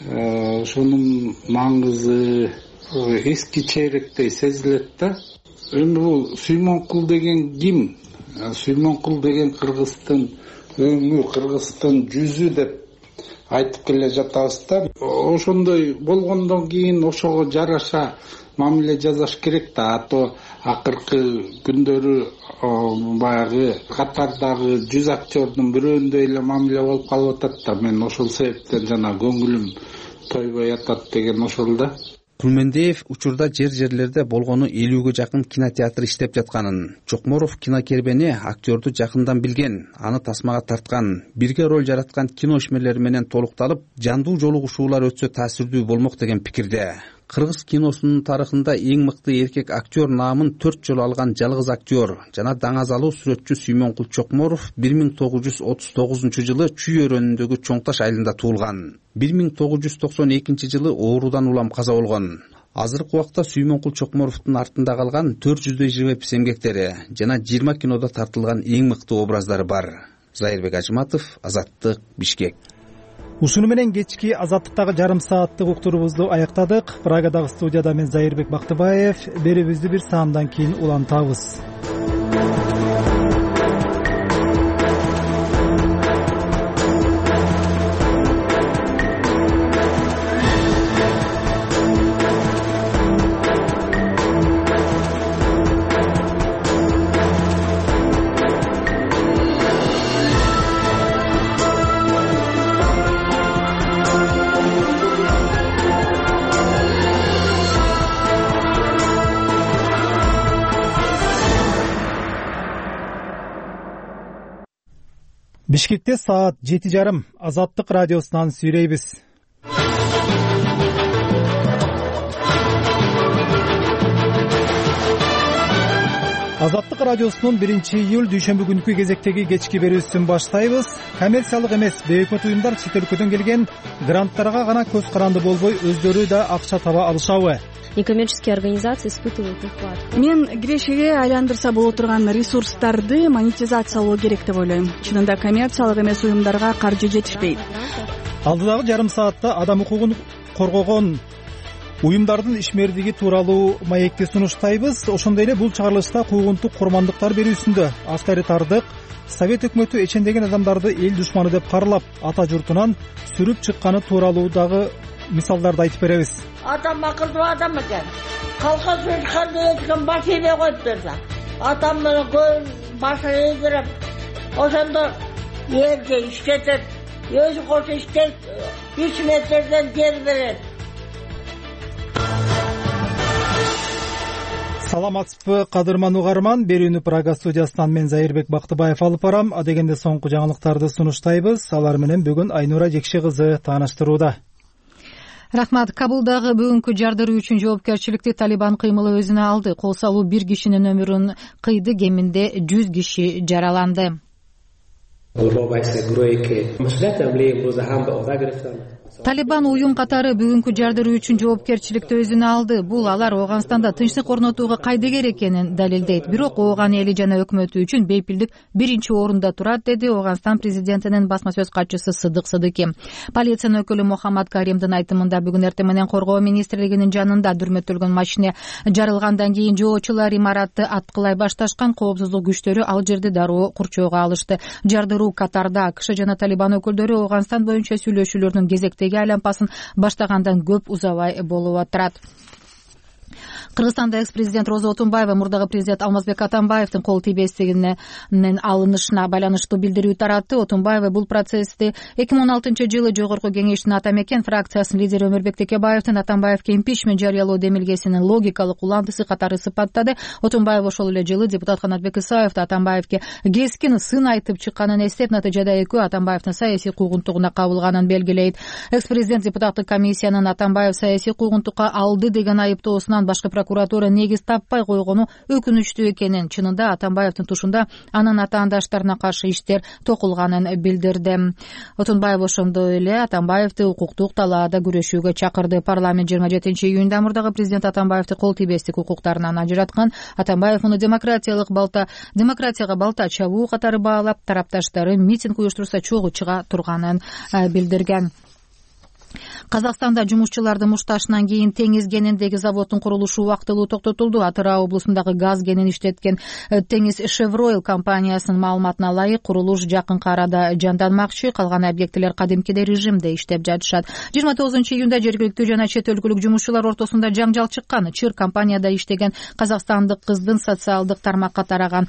ошонун маңызы эски чейректей сезилет да. Эми бул Сүймөнкул деген ким? Сүймөнкул деген Кыргыздын өңү, Кыргыздын жүзү деп айтып келе жатабыз да. Ошондой болгондон кийин ошого жараша мамиле жасаш керек да. Ато акыркы күндөрү баягы катардагы 100 актердун бирөөндөй эле мамиле болуп калып атат да. Мен ошол себептен жана көңүлүм тойбой атат деген ошол да. Кулмендеев учурда жерлерде болгону 50ге жакын кинотеатр иштеп жатканын, Чокморов кино кербени актерду жакындан билген, аны тасмага тарткан, бирге роль жараткан кино ишмерлери менен толукталып, жандуу жолугушуулар өтсө таасирдүү болмок деген пикирде. Кыргыз киносунун тарыхында эң мыкты эркек актер наамын 4 жолу алган жалгыз актер жана даңазалуу сүрөтчү Сүймөнкул Чокморов 1939-жылы Чүй өрөөнүндөгү Чоң Таш айылында туулган. 1992-жылы оорудан улам каза болгон. Азыркы убакта Сүймөнкул Чокморовдун артында калган 400 живопись эмгектери жана 20 кинодо тартылган эң мыкты образдары бар. Зайырбек Ажыматов, Азаттык, Бишкек. Ушуну менен кечки Азаттыктагы жарым сааттык уктуруубузду аяктадык. Прагадагы студияда мен Зайырбек Бактыбаев. Берүүбүздү бир саамдан кийин улантабыз. Бишкекте саат 7:30 Азаттык радиосунан сүйлөйбүз. Азаттык радиосунун 1-июль дүйшөмбү күнкү кезектеги кечки берүүсүн баштайбыз. Коммерциялык эмес бейөкмөт уюмдар чет өлкөдөн келген гранттарга гана көз каранды болбой, өздөрү да акча таба алышабы? Некоммерческие организации испытывают нехватку. Мен кирешеге айландырса боло турган ресурстарды монетизациялоо керек деп ойлойм. Чынында коммерциялык эмес уюмдарга каржы жетишпейт. Алдыдагы жарым саатта адам укугун коргогон уюмдардын ишмердиги тууралуу маекти сунуштайбыз. Ошондой эле бул чыгарылышта куугунтук курмандыктар берүүсүндө авторитардык Совет өкмөтү эчендеген адамдарды эл душманы деп каралап, ата журтунан сүрүп чыкканы тууралуу дагы мисалдарды айтып беребиз. Атам акылдуу адам экен. Колхоз өткөндө эткөн баш ийбей коюп берди. Атам менен көз башы ийдирип, ошондо элге иштетет, өзү кошо иштейт, 3 метрден жер берет. Саламатсызбы, кадырман угарман. Берүүнү Прага студиясынан мен Зайырбек Бактыбаев алып барам. Адегенде соңку жаңылыктарды сунуштайбыз. Алар менен бүгүн Айнура Жекши кызы тааныштырууда. Рахмат. Кабулдагы бүгүнкү жардыруу үчүн жоопкерчиликти Талибан кыймылы өзүнө алды. Кол салуу 1 кишинин өмүрүн кыйды, кеминде 100 киши жараланды. Талибан уюм катары бүгүнкү жардыруу үчүн жоопкерчиликти өзүнө алды. Бул алар Ооганстанда тынчтык орнотууга кайдыгер экенин далилдейт. Бирок Ооган эли жана өкмөтү үчүн бейпилдик 1-орунда турат, деди Ооганстан президентинин басма сөз катчысы Сыдык Сыдыки. Полициянын өкүлү Мухаммад Каримдин айтымында бүгүн эртең менен Коргоо министрлигинин жанында дүрмөтөлгөн машина жарылгандан кийин жоочулар имаратты аткылай башташкан. Коопсуздук күчтөрү ал жерди дароо курчоого алышты. Жардыруу Катарда АКШ жана Талибан өкүлдөрү Ооганстан боюнча сүйлөшүүлөрдүн кезектеги айланпасын баштагандан көп узабай болуп отурат. Кыргызстанда экс-президент Роза Отунбаева мурдагы президент Алмазбек Атамбаевдин кол тийбестигинин алынышына байланыштуу билдирүү таратты. Отунбаева бул процессти 2016-жылы Жогорку кеңештин ата мекен фракциясынын лидери Өмүрбек Текебаевдин Атамбаевге импичмент жарыялоо демилгесинин логикалык уландысы катары сыпаттады. Отунбаев ошол эле жылы депутат Канатбек Исаевди Атамбаевге кескин сын айтып чыкканын эстеп, натыйжада экөө Атамбаевдин саясий куугунтугуна кабылганын белгилейт. Экс-президент депутаттык комиссиянын Атамбаев саясий куугунтукка алды деген айыптоосунан башкы прокуратура негиз таппай койгону өкүнүчтүү экенин, чынында Атамбаевдин тушунда анын атаандаштарына каршы иштер токулганын билдирди. Отунбаев ошондой эле Атамбаевди укуктук талаада күрөшүүгө чакырды. Парламент 27-июнда мурдагы президент Атамбаевди кол тийбестик укуктарынан ажыраткан. Атамбаев муну демократияга балта чабуу катары баалап, тарапташтары митинг уюштурса чогуу чыга турганын билдирген. Казакстанда жумушчулардын мушташынан кийин Теңиз кениндеги заводдун курулушу убактылуу токтотулду. Атырау облусундагы газ кенин иштеткен Теңиз Шевройл компаниясынын маалыматына ылайык, курулуш жакынкы арада жанданмакчы. Калган объектилер кадимкидей режимде иштеп жатышат. 29-июнда жергиликтүү жана чет өлкөлүк жумушчулар ортосунда жаңжал чыккан. Чыр компанияда иштеген казакстандык кыздын социалдык тармакка тараган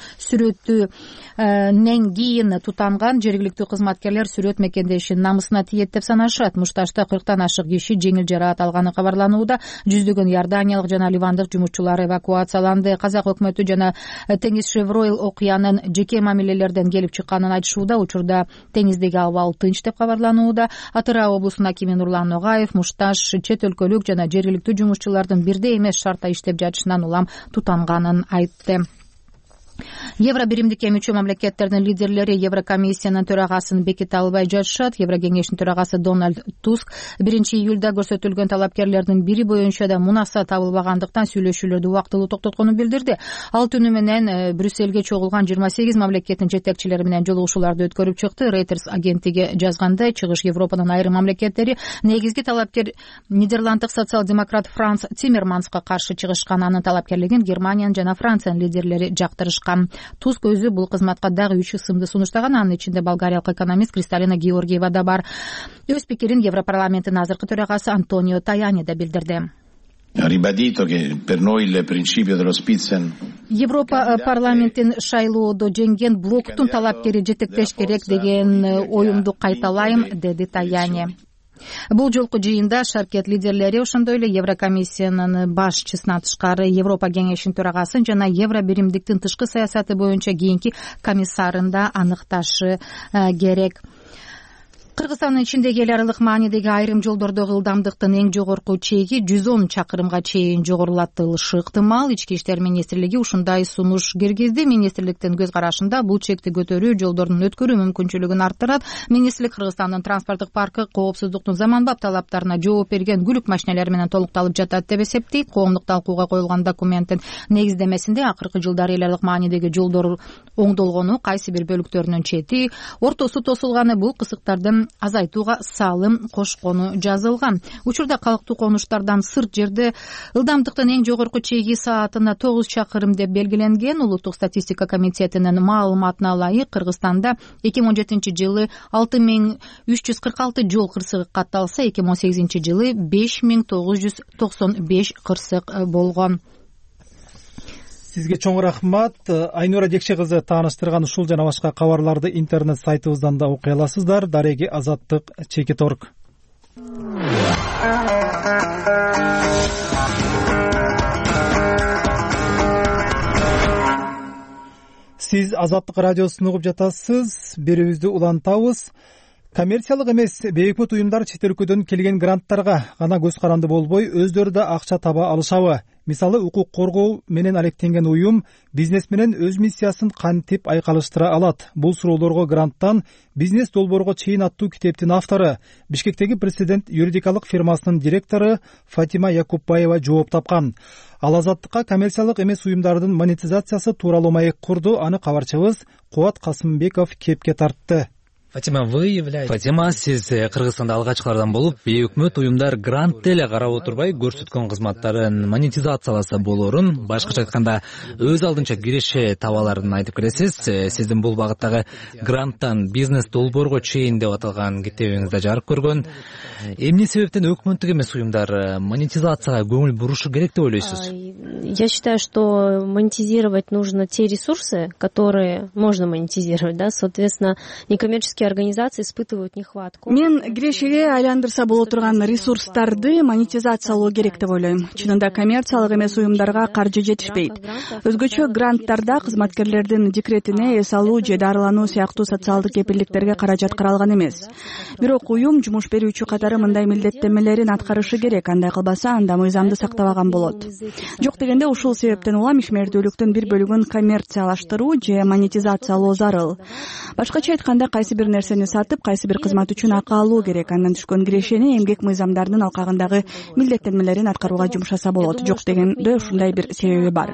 сүрөтүнөн кийин тутанган. Жергиликтүү кызматкерлер сүрөт мекендешинин намысына тиет деп санашат. Мушташта 40-тан ашык киши жеңил жараат алганы кабарланууда. Жүздөгөн Иорданиялык жана ливандык жумушчулар эвакуацияланды. Казак өкмөтү жана Теңиз Шевройл окуянын жеке мамилелерден келип чыкканын айтышууда. Учурда теңиздеги абал тынч деп кабарланууда. Атырау облусунун акими Нурлан Ногаев мушташ чет өлкөлүк жана жергиликтүү жумушчулардын бирдей эмес шартта иштеп жатышынан улам тутанганын айтты. Евро биримдикке мүчө мамлекеттердин лидерлери Еврокомиссиянын төрагасын беките албай жатышат. Еврокеңештин төрагасы Дональд Туск 1-июлда көрсөтүлгөн талапкерлердин бири боюнча да мунаса табылбагандыктан сүйлөшүүлөрдү убактылуу токтотконун билдирди. Ал түнү менен Брюссельге чогулган 28 мамлекеттин жетекчилери менен жолугушууларды өткөрүп чыкты. Reuters агенттиги жазгандай, чыгыш Европанын айрым мамлекеттери негизги талапкер Нидерланддык социал-демократ Франц Тиммерманска каршы чыгышкан. Анын талапкерлигин Германиянын жана Франциянын лидерлери жактырышкан. Туск өзү бул кызматка дагы 3 ысымды сунуштаган. Анын ичинде болгариялык экономист Кристалина Георгиева да бар. Өз пикирин Европарламенттин азыркы төрагасы Антонио Таяни да билдирди. Европа парламентин шайлоодо жеңген блоктун талапкери жетектеш керек деген оюмду кайталайм, деди Таяни. Бул жолку жыйында шаркет лидерлери, ошондой эле Еврокомиссиянын башчысынан тышкары Европа кеңешинин төрагасы жана евро биримдиктин тышкы саясаты боюнча кийинки комиссарын да аныкташы керек. Кыргызстандын ичиндеги эл аралык маанидеги айрым жолдордогу ылдамдыктын эң жогорку чеги 110 чакырымга чейин жогорулатылышы ыктымал. Ички иштер министрлиги ушундай сунуш киргизди. Министрликтин көз карашында бул чекти көтөрүү жолдордун өткөрүү мүмкүнчүлүгүн арттырат. Министрлик Кыргызстандын транспорттук паркы коопсуздуктун заманбап талаптарына жооп берген күлүк машинелери менен толукталып жатат деп эсептейт. Коомдук талкууга коюлган документтин негиздемесинде акыркы жылдары эл аралык маанидеги жолдор оңдолгону, кайсы бир бөлүктөрүнүн чети, ортосу тосулганы бул кысыктарды азайтууга салым кошкону жазылган. Учурда калктуу конуштардан сырт жерде ылдамдыктын эң жогорку чеги саатына 9 чакырым деп белгиленген. Улуттук статистика комитетинин маалыматына ылайык, Кыргызстанда 2017-жылы 6346 жол кырсыгы катталса, 2018-жылы 5995 кырсык болгон. Сизге чоң рахмат. Айнура Жекше кызы тааныштырган ушул жана башка кабарларды интернет сайтыбыздан да окуй аласыздар. Дареги Азаттык _. Сиз Азаттык радиосун угуп жатасыз. Берүүбүздү улантабыз. Коммерциялык эмес бейөкмөт уюмдар чет өлкөдөн келген гранттарга гана көз каранды болбой, өздөрү да акча таба алышабы? Мисалы, укук коргоо менен алектенген уюм бизнес менен өз миссиясын кантип айкалыштыра алат? Бул суроолорго гранттан бизнес долбоорго чейин аттуу китептин автору, Бишкектеги президент юридикалык фирмасынын директору Фатима Якупбаева жооп тапкан. Ал Азаттыкка коммерциялык эмес уюмдардын монетизациясы тууралуу маек курду. Аны кабарчыбыз Кубат Касымбеков кепке тартты. Фатима, сиз Кыргызстанда алгачкылардан болуп, бейөкмөт уюмдар грант эле карап отурбай көрсөткөн кызматтарын монетизацияласа болоорун, башкача айтканда өз алдынча киреше табаларын айтып келесиз. Сиздин бул багыттагы гранттан бизнес долбоорго чейин деп аталган китебиңизде жарык көргөн. Эмне себептен өкмөттүк эмес уюмдар монетизацияга көңүл бурушу керек деп ойлойсуз? Я считаю, что монетизировать нужно те ресурсы, которые можно монетизировать, да, соответственно, некоммерческие организации испытывают нехватку. Мен кирешеге айландырса боло турган ресурстарды монетизациялоо керек деп ойлойм. Чынында коммерциялык эмес уюмдарга каржы жетишпейт. Өзгөчө гранттарда кызматкерлердин декретине эс алуу же дарылануу сыяктуу социалдык кепилдиктерге каражат каралган эмес. Бирок уюм жумуш берүүчү катары мындай милдеттенмелерин аткарышы керек. Андай кылбаса, анда мыйзамды сактабаган болот. Жок дегенде ушул себептен улам ишмердүүлүктүн бир бөлүгүн коммерциялаштыруу же монетизациялоо зарыл. Башкача айтканда, кайсы бир нерсени сатып, кайсы бир кызмат үчүн акы алуу керек. Андан түшкөн кирешени эмгек мыйзамдарынын алкагындагы милдеттенмелерин аткарууга жумшаса болот. Жок дегенде ушундай бир себеби бар.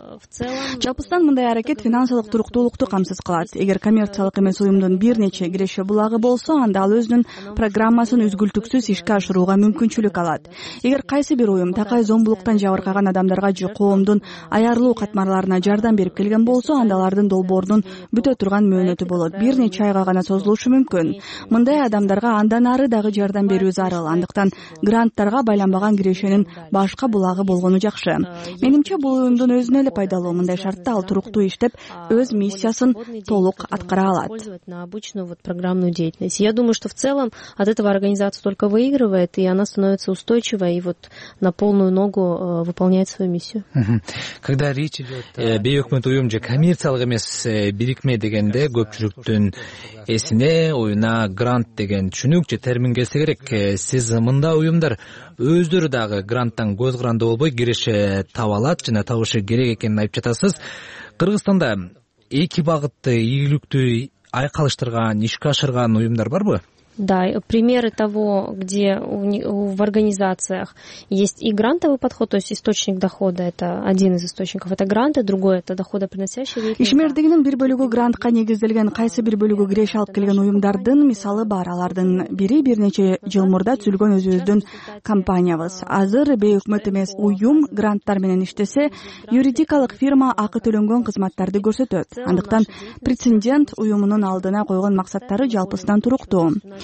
Жалпыстан мындай аракет финансылык туруктуулукту камсыз кылат. Эгер коммерциялык эмес уюмдун бир нече киреше булагы болсо, анда ал өзүнүн программасын үзгүлтүксүз ишке ашырууга мүмкүнчүлүк алат. Эгер кайсы бир уюм такай зомбулуктан жабыркаган адамдарга же коомдун аярлуу катмарларына жардам берип келген болсо, анда алардын долбоорунун бүтө турган мөөнөтү болот. Бир нече айга гана созулушу мүмкүн. Мындай адамдарга андан ары дагы жардам берүү зарыл. Андыктан гранттарга байланбаган кирешенин башка булагы болгону жакшы. Менимче бул уюмдун өзүнө эле пайдалуу. Мындай шартта ал туруктуу иштеп, өз миссиясын толук аткара алат. На обычную программную деятельность. Я думаю, что в целом от этого организация только выигрывает, и она становится устойчивой и на полную ногу выполняет свою миссию. Когда речь идет бейөкмөт уюм же коммерциялык эмес бирикме дегенде, көпчүлүктүн эсине оюна грант деген түшүнүк же термин келсе керек. Сиз мында уюмдар өздөрү дагы гранттан көз каранды болбой киреше таба алат жана табышы керек экенин айтып жатасыз. Кыргызстанда эки багытты ийгиликтүү айкалыштырган, ишке ашырган уюмдар барбы? Да, примеры того, где в организациях есть и грантовый подход, то есть источник дохода, это один из источников, это гранты, другой это доходоприносящий деятельность. Ишмердигинин бир бөлүгү грантка негизделген, кайсы бир бөлүгү киреше алып келген уюмдардын мисалы бар. Алардын бири бир нече жыл мурда түзүлгөн өзүбүздүн компаниябыз. Азыр бейөкмөт эмес уюм гранттар менен иштесе, юридикалык фирма акы төлөнгөн кызматтарды көрсөтөт. Андыктан прецедент уюмунун алдына койгон максаттары жалпысынан туруктуу.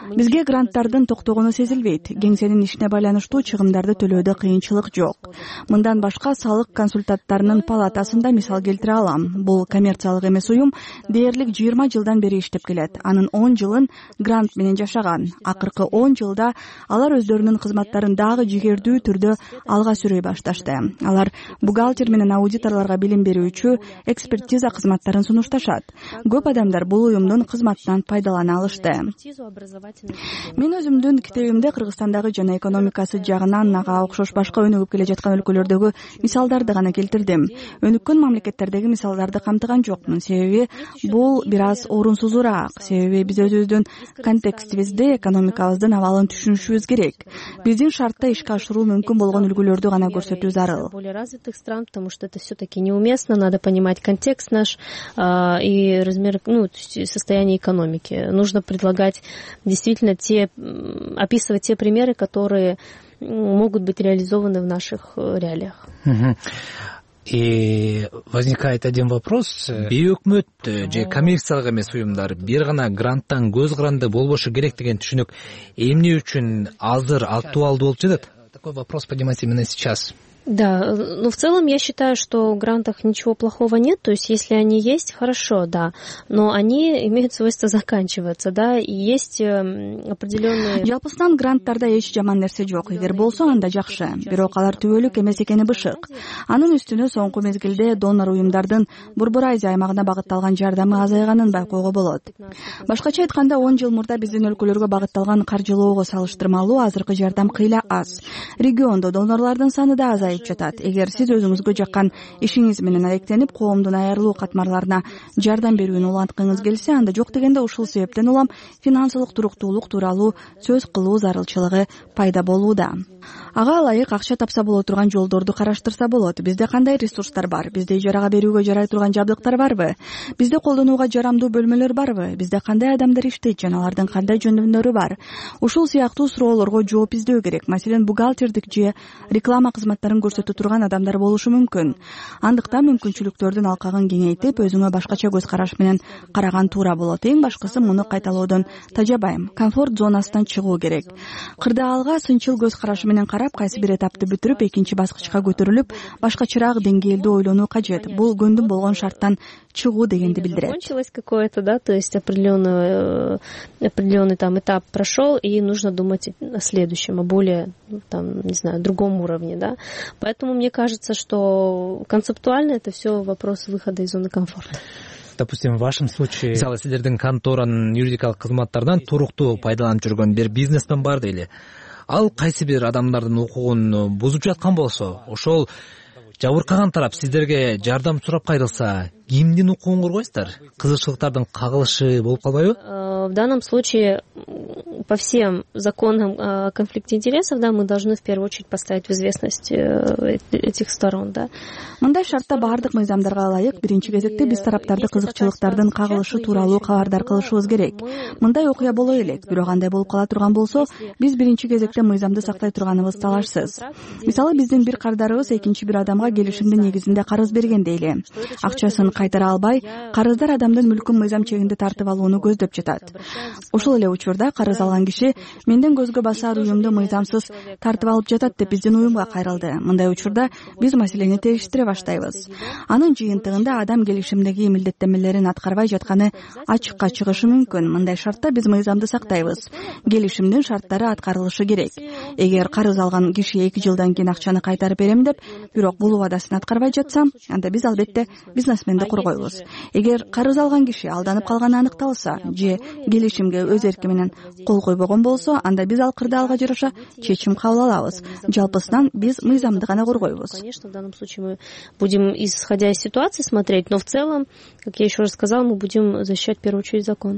бизге гранттардын токтогону сезилбейт. Кеңсенин ишине байланыштуу чыгымдарды төлөөдө кыйынчылык жок. Мындан башка салык консультанттарынын палатасында мисал келтире алам. Бул коммерциялык эмес уюм дээрлик 20 жылдан бери иштеп келет. Анын 10 жылын грант менен жашаган. Акыркы 10 жылда алар өздөрүнүн кызматтарын дагы жигердүү түрдө алга сүрөй башташты. Алар бухгалтер менен аудиторлорго билим берүүчү экспертиза кызматтарын сунушташат. Көп адамдар бул уюмдун кызматынан пайдалана алышты. Мен өзүмдүн китебимде Кыргызстандагы жана экономикасы жагынан ага окшош башка өнүгүп келе жаткан өлкөлөрдөгү мисалдарды гана келтирдим. Өнүккөн мамлекеттердеги мисалдарды камтыган жокмун. Себеби бул бир аз орунсузураак. Себеби биз өзүбүздүн контекстибизде экономикабыздын абалын түшүнүшүбүз керек. Биздин шартта ишке ашыруу мүмкүн болгон үлгүлөрдү гана көрсөтүү зарыл. Более развитых стран, потому что это все-таки неуместно, надо понимать контекст наш и размер, состояние экономики. Нужно предлагать действительно описывать те примеры, которые могут быть реализованы в наших реалиях. И возникает один вопрос. Бейөкмөт же коммерциялык эмес уюмдар бир гана гранттан көз каранды болбошу керек деген түшүнүк эмне үчүн азыр актуалдуу болуп жатат? Такой вопрос поднимается именно сейчас. Да, но в целом я считаю, что в грантах ничего плохого нет, то есть если они есть, хорошо, да, но они имеют свойство заканчиваться, да, и есть определенные... Жалпысынан гранттарда эч жаман нерсе жок, эгер болсо анда жакшы, бирок алар түбөлүк эмес экени бышык. Анын үстүнө соңку мезгилде донор уюмдардын Борбор Азия аймагына багытталган жардамы азайганын байкоого болот. Башкача айтканда 10 жыл мурда биздин өлкөлөргө багытталган каржылоого салыштырмалуу азыркы жардам кыйла аз. Региондо донорлордун саны да азайып жатат. Эгер сиз өзүңүзгө жаккан ишиңиз менен алектенип, коомдун айрылуу катмарларына жардам берүүнү уланткыңыз келсе, анда жок дегенде ушул себептен улам финансылык туруктуулук тууралуу сөз кылуу зарылчылыгы пайда болууда. Ага ылайык акча тапса боло турган жолдорду караштырса болот. Бизде кандай ресурстар бар? Бизде ижарага берүүгө жарай турган жабдыктар барбы? Бизде колдонууга жарамдуу бөлмөлөр барбы? Бизде кандай адамдар иштейт жана алардын кандай жөндөмдөрү бар? Ушул сыяктуу суроолорго жооп издөө керек. Маселен, бухгалтердик же реклама кызматтарын көрсөтө турган адамдар болушу мүмкүн. Андыктан мүмкүнчүлүктөрдүн алкагын кеңейтип, өзүңө башкача көз караш менен караган туура болот. Эң башкысы муну кайталоодон тажабайм. Комфорт зонасынан чыгуу керек. Кырдаалга сынчыл көз карашы менен карап, кайсы бир этапты бүтүрүп, экинчи баскычка көтөрүлүп, башкачараак деңгээлде ойлонуу кажет. Бул көндүм болгон шарттан чыгуу дегенди билдирет. Закончилось какое-то, да, то есть определенный там этап прошел, и нужно думать о следующем, о более, там, не знаю, другом уровне, да. Поэтому мне кажется, что концептуально это все вопрос выхода из зоны комфорта. Допустим, в вашем случае, мисалы сиздердин конторанын юридикалык кызматтарынан туруктуу пайдаланып жүргөн бир бизнесмен бар дейли. Ал кайсы бир адамдардын укугун бузуп жаткан болсо, ошол жабыркаган тарап сиздерге жардам сурап кайрылса, кимдин укугун коргойсуздар? Кызыкчылыктардын кагылышы болуп калбайбы? В данном случае по всем законам о конфликте интересов, да, мы должны в первую очередь поставить в известность этих сторон, да. Мындай шартта баардык мыйзамдарга ылайык биринчи кезекте биз тараптарды кызыкчылыктардын кагылышы тууралуу кабардар кылышыбыз керек. Мындай окуя боло элек, бирок андай болуп кала турган болсо, биз биринчи кезекте мыйзамды сактай турганыбыз талашсыз. Мисалы, биздин бир кардарыбыз экинчи бир адамга келишимдин негизинде карыз берген дейли. Акчасын кайтара албай, карыздар адамдын мүлкүн мыйзам чегинде тартып алууну көздөп жатат. Ошол эле учурда карыз алган киши менден көзгө басар уюмду мыйзамсыз тартып алып жатат деп биздин уюмга кайрылды. Мындай учурда биз маселени териштире баштайбыз. Анын жыйынтыгында адам келишимдеги милдеттенмелерин аткарбай жатканы ачыкка чыгышы мүмкүн. Мындай шартта биз мыйзамды сактайбыз. Келишимдин шарттары аткарылышы керек. Эгер карыз алган киши 2 жылдан кийин акчаны кайтарып берем деп, бирок бул убадасын аткарбай жатса, анда биз албетте бизнесменди коргойбуз. Эгер карыз алган киши алданып калганы аныкталса же келишимге өз эрки менен кол койбогон болсо, анда биз ал кырдаалга жараша чечим кабыл алабыз. Жалпысынан биз мыйзамды гана коргойбуз. Конечно, в данном случае мы будем, исходя из ситуации, смотреть, но в целом, как я еще раз сказала, мы будем защищать в первую очередь закон.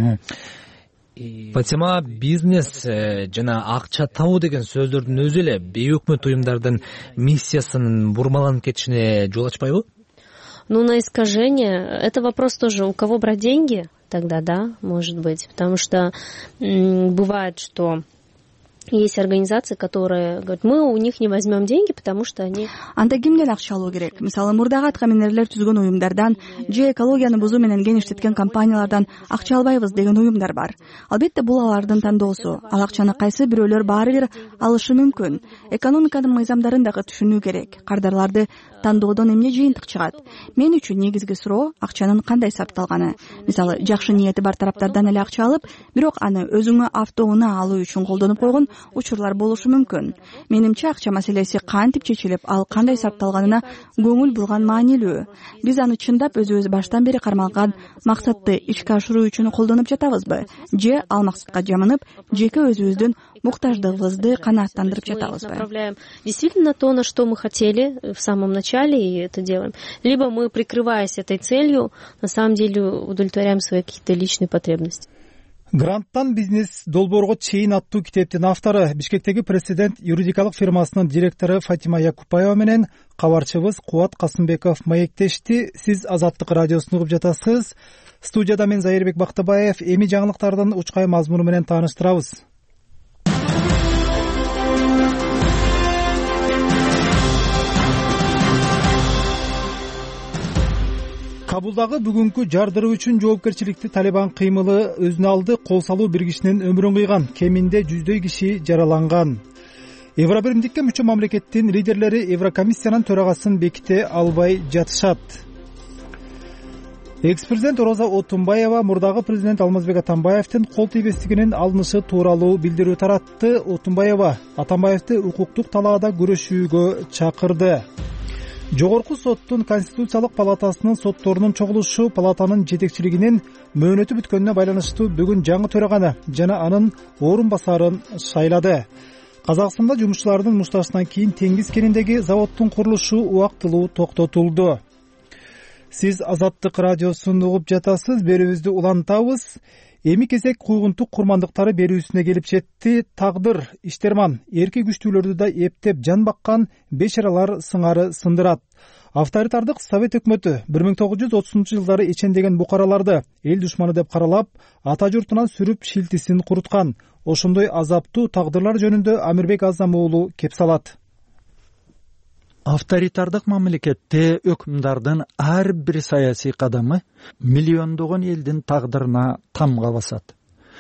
Фатима, бизнес жана акча табуу деген сөздөрдүн өзү эле бейөкмөт уюмдардын миссиясынын бурмаланып кетишине жол ачпайбы? Ну, на искажение, это вопрос тоже, у кого брать деньги, тогда да, может быть, потому что бывает, что Есть организации, которые говорят, мы у них не возьмем деньги, потому что они... Анда кимден акча алуу керек? Мисалы, мурдагы аткаминерлер түзгөн уюмдардан же экологияны бузуу менен кен иштеткен компаниялардан акча албайбыз деген уюмдар бар. Албетте бул алардын тандоосу. Ал акчаны кайсы бирөөлөр баары бир алышы мүмкүн. Экономиканын мыйзамдарын дагы түшүнүү керек. Кардарларды тандоодон эмне жыйынтык чыгат? Мен үчүн негизги суроо акчанын кандай сарпталганы. Мисалы, жакшы ниети бар тараптардан эле акча алып, бирок аны өзүңө автоунаа алуу үчүн колдонуп койгон учурлар болушу мүмкүн. Менимче акча маселеси кантип чечилип, ал кандай сарпталганына көңүл бурган маанилүү. Биз аны чындап өзүбүз баштан бери кармалган максатты ишке ашыруу үчүн колдонуп жатабызбы? Же ал максатка жамынып, жеке өзүбүздүн муктаждыгыбызды канааттандырып жатабызбы? Направляем действительно то, на что мы хотели в самом начале, и это делаем. Либо мы, прикрываясь этой целью, на самом деле удовлетворяем свои какие-то личные потребности. Гранттан бизнес долбоорго чейин аттуу китептин автору, Бишкектеги Президент юридикалык фирмасынын директору Фатима Якупаева менен кабарчыбыз Кубат Касымбеков маектешти. Сиз Азаттык радиосун угуп жатасыз. Студияда мен Зайырбек Бактыбаев. Эми жаңылыктардын учкай мазмуну менен тааныштырабыз. Кабулдагы бүгүнкү жардыруу үчүн жоопкерчиликти Талибан кыймылы өзүнө алды. Кол салуу бир кишинин өмүрүн кыйган, кеминде 100дөй киши жараланган. Евробиримдикке мүчө мамлекеттин лидерлери Еврокомиссиянын төрагасын беките албай жатышат. Экс-президент Роза Отунбаева мурдагы президент Алмазбек Атамбаевдин кол тийбестигинин алынышы тууралуу билдирүү таратты. Отунбаева Атамбаевди укуктук талаада күрөшүүгө чакырды. Жогорку соттун Конституциялык палатасынын сотторунун чогулушу палатанын жетекчилигинин мөөнөтү бүткөнүнө байланыштуу бүгүн жаңы төраганы жана анын орун басарын шайлады. Казакстанда жумушчулардын мушташынан кийин Теңиз кениндеги заводдун курулушу убактылуу токтотулду. Сиз Азаттык радиосун угуп жатасыз. Берүүбүздү улантабыз. Эми кезек куйгунтук курмандыктары берүүсүнө келип жетти. Тагдыр Иштерман эрки күчтүүлөрдү да эптеп жан баккан бешаралар сыңары сындырат. Авторитардык Совет өкмөтү 1930-жылдары ичендеген букараларды эл душманы деп каралап, ата журтунан сүрүп шилтисин куруткан. Ошондой азаптуу тагдырлар жөнүндө Амирбек Азам уулу кеп салат. Авторитардык мамлекетте өкүмдардын ар бир саясий кадамы миллиондогон элдин тагдырына тамга басат.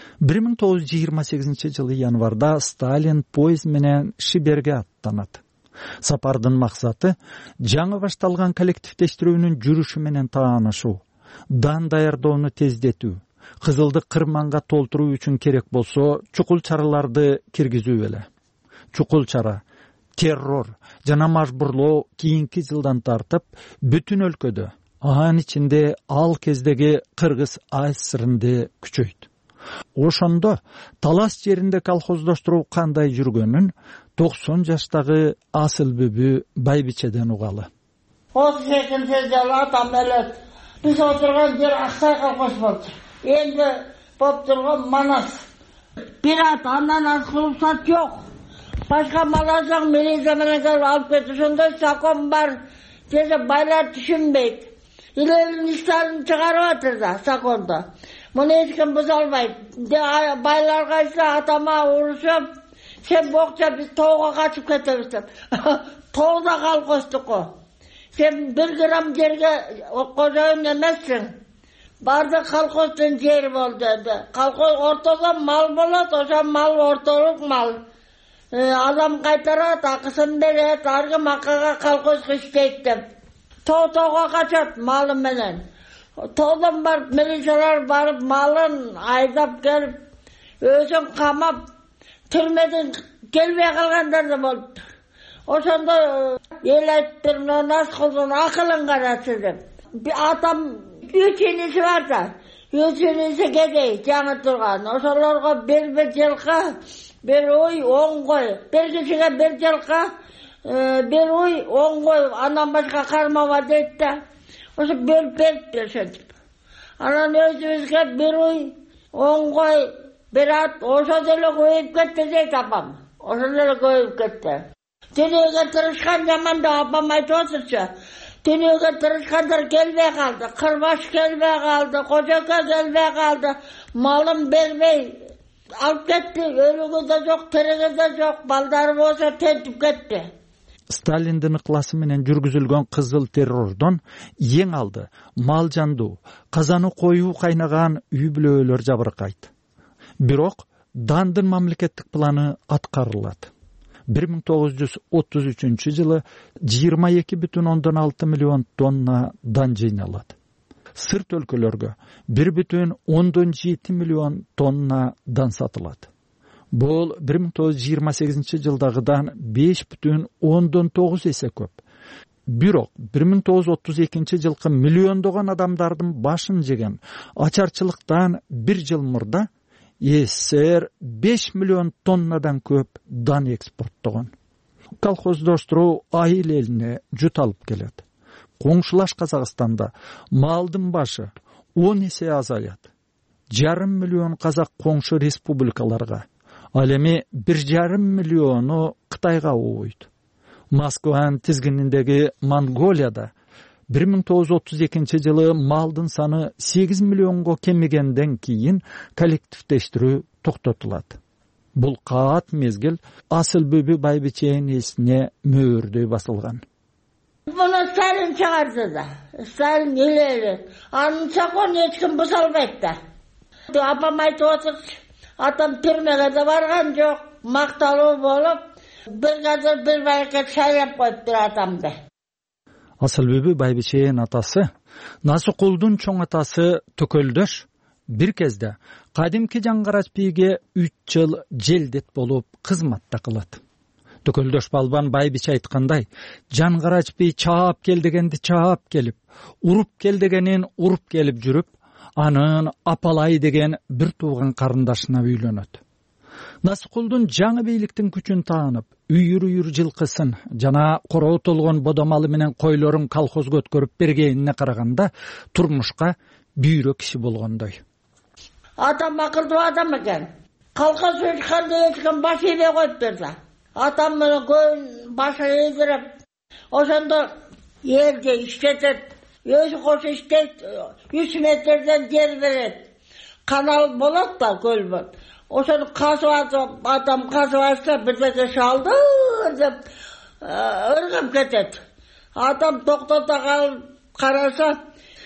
1928-жылы январда Сталин поезд менен Шиберге аттанат. Сапардын максаты жаңы башталган коллективдештирүүнүн жүрүшү менен таанышуу, дан даярдоону тездетүү, кызылды кырманга толтуруу үчүн керек болсо чукул чараларды киргизүү эле. Чукул чара, террор жана мажбурлоо кийинки жылдан тартып бүтүн өлкөдө, анын ичинде ал кездеги Кыргыз АССРинде күчөйт. Ошондо талас жеринде колхоздоштуруу кандай жүргөнүн 90 жаштагы Асылбүбү Байбичеден угалы. 38 жыл атам өлөт. Биз отурган жер Аксай колхоз болду. Энди болуп турган Манас. Бир ат андан асылсат жок. Башка малажак милиция менен келип алып кетти. Ошондой закон бар. Теже байлар түшүнбөйт. Илерин иштарын чыгарып атыр да законду. Муну эч ким буза албайт. Байларга ise атама урушуп, сен бокча биз тоого качып кетебиз деп. Тоогда колхоздуку. Сен 1 грамм жерге кожоюн эмессиң. Бардык колхоздун жери болду эndi. Колхоз ортодо мал болот, ошо мал ортолук мал. Адам кайтарат, акысын берет, ар ким акыга колхозго иштейт деп. Тоого качат малы менен. Тоодон барып милициялар барып малын айдап келип, өзүн камап, түрмөдөн келбей калгандар да болуптур. Ошондо эл айтыптыр, Назкулдун акылын карачы деп. Атам 3 иниси бар да, 3 иниси кедей жаңы турган. Ошолорго бир жылкы, бир уй, 10 кой. Бир кишиге 1 жылкы, бир уй, 10 кой. Андан башка кармаба дейт да. Ошо берип ошентип. Анан өзүбүзгө 1 уй, 10 кой, бир ат, ошо деле коюп кетти дейт апам. Ошо деле коюп кетти. Тенеге тырышкан жаманда апам айтып отурчу. Тенеге тырышкандар келбей калды, Кырбаш келбей калды, Кожоко келбей калды, малын бербей алып кетти, өлүгү да жок, тереги да жок, балдары болсо тентип кетти. Сталиндин ыкласы менен жүргүзүлгөн кызыл террордон эң алды мал жандуу, казаны коюу кайнаган үй бүлөлөр жабыркайт. Бирок Дандын мамлекеттик планы аткарылат. 1933 жылы 22,6 миллион тонна дан жыйналат. Сырт өлкөлөргө 1,7 миллион тонна дан сатылат. Бул 1928 жылдагыдан 5,9 эсе көп. Бирок 1932 жылкы миллиондогон адамдардын башын жеген ачарчылыктан бир жыл мурда СССР 5 миллион тоннадан көп дан экспорттогон. Колхоздоштуруу айыл элине жут алып келет. Коңшулаш Казакстанда малдын башы 10 эсе азаят. 1,5 миллион казак коңшу республикаларга, ал эми 1,5 миллиону Кытайга уйт. Москванын тизгининдеги Монголияда 1932 жылы малдын саны 8 миллионго кемигенден кийин коллективдештирүү токтотулат. Бул каат мезгил Асылбүбү Байбиченин эсине мөөрдөй басылган. Буну Сталин чыгарды да. Сталин эле. Анын законун эч ким буза албайт да. Апам айтып отур, атам түрмөгө да барган жок, макталуу болуп, бир казыр бир баракет шайлап коюптур атамды. Асылбүбү Байбиченин атасы, Насыкулдун чоң атасы Төкөлдөш бир кезде кадимки Жаңгарач бийге 3 жыл желдет болуп кызматта кылат. Төкөлдөш балбан Байбиче айткандай, Жаңгарач бий чаап кел дегенди чаап келип, уруп кел дегенин уруп келип жүрүп, анын Апалай деген бир тууган карындашына үйлөнөт. Насыкулдун жаңы бийликтин күчүн таанып, үйүр жылкысын жана короо толгон бодомалы менен койлорун колхозго өткөрүп бергенине караганда турмушка бүйрө киши болгондой. Атам акылдуу адам экен. Колхоз өчкөндө эчким баш ийбей коюп берди. Атам менен көйүн башы ийдирип, ошондо элде иштетет, өзү кошо иштейт, 3 метрден жер берет. Канал болот да, көл болот. Ошону казып атып, атам казып атса бирдеке шалды деп өргөп кетет. Атам токтото калып караса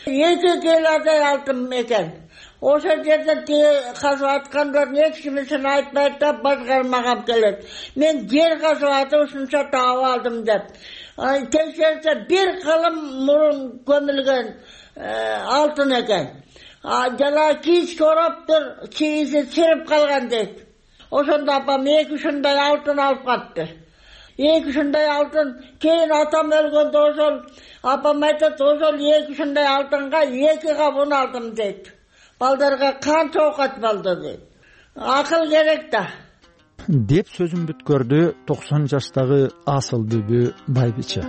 2 килодай алтын экен. Ошо жерден казып аткандардын эч кимисин айтпайт да башкармага келет. Мен жер казып атып ушунча таап алдым деп. Текшерсе бир кылым мурун көмүлгөн алтын экен. Жана кийиз короптур, чийизи чырып калган дейт. Ошондо апам 2 ушундай алтын алып калыптыр. 2 ушундай алтын, кийин атам өлгөндө ошол апам айтат, ошол 2 ушундай алтынга 2 кабын алдым дейт. Балдарга канча оокат болду дейт. Акыл керек да. Деп сөзүн бүткөрдү 90 жаштагы Асылбүбү Байбиче.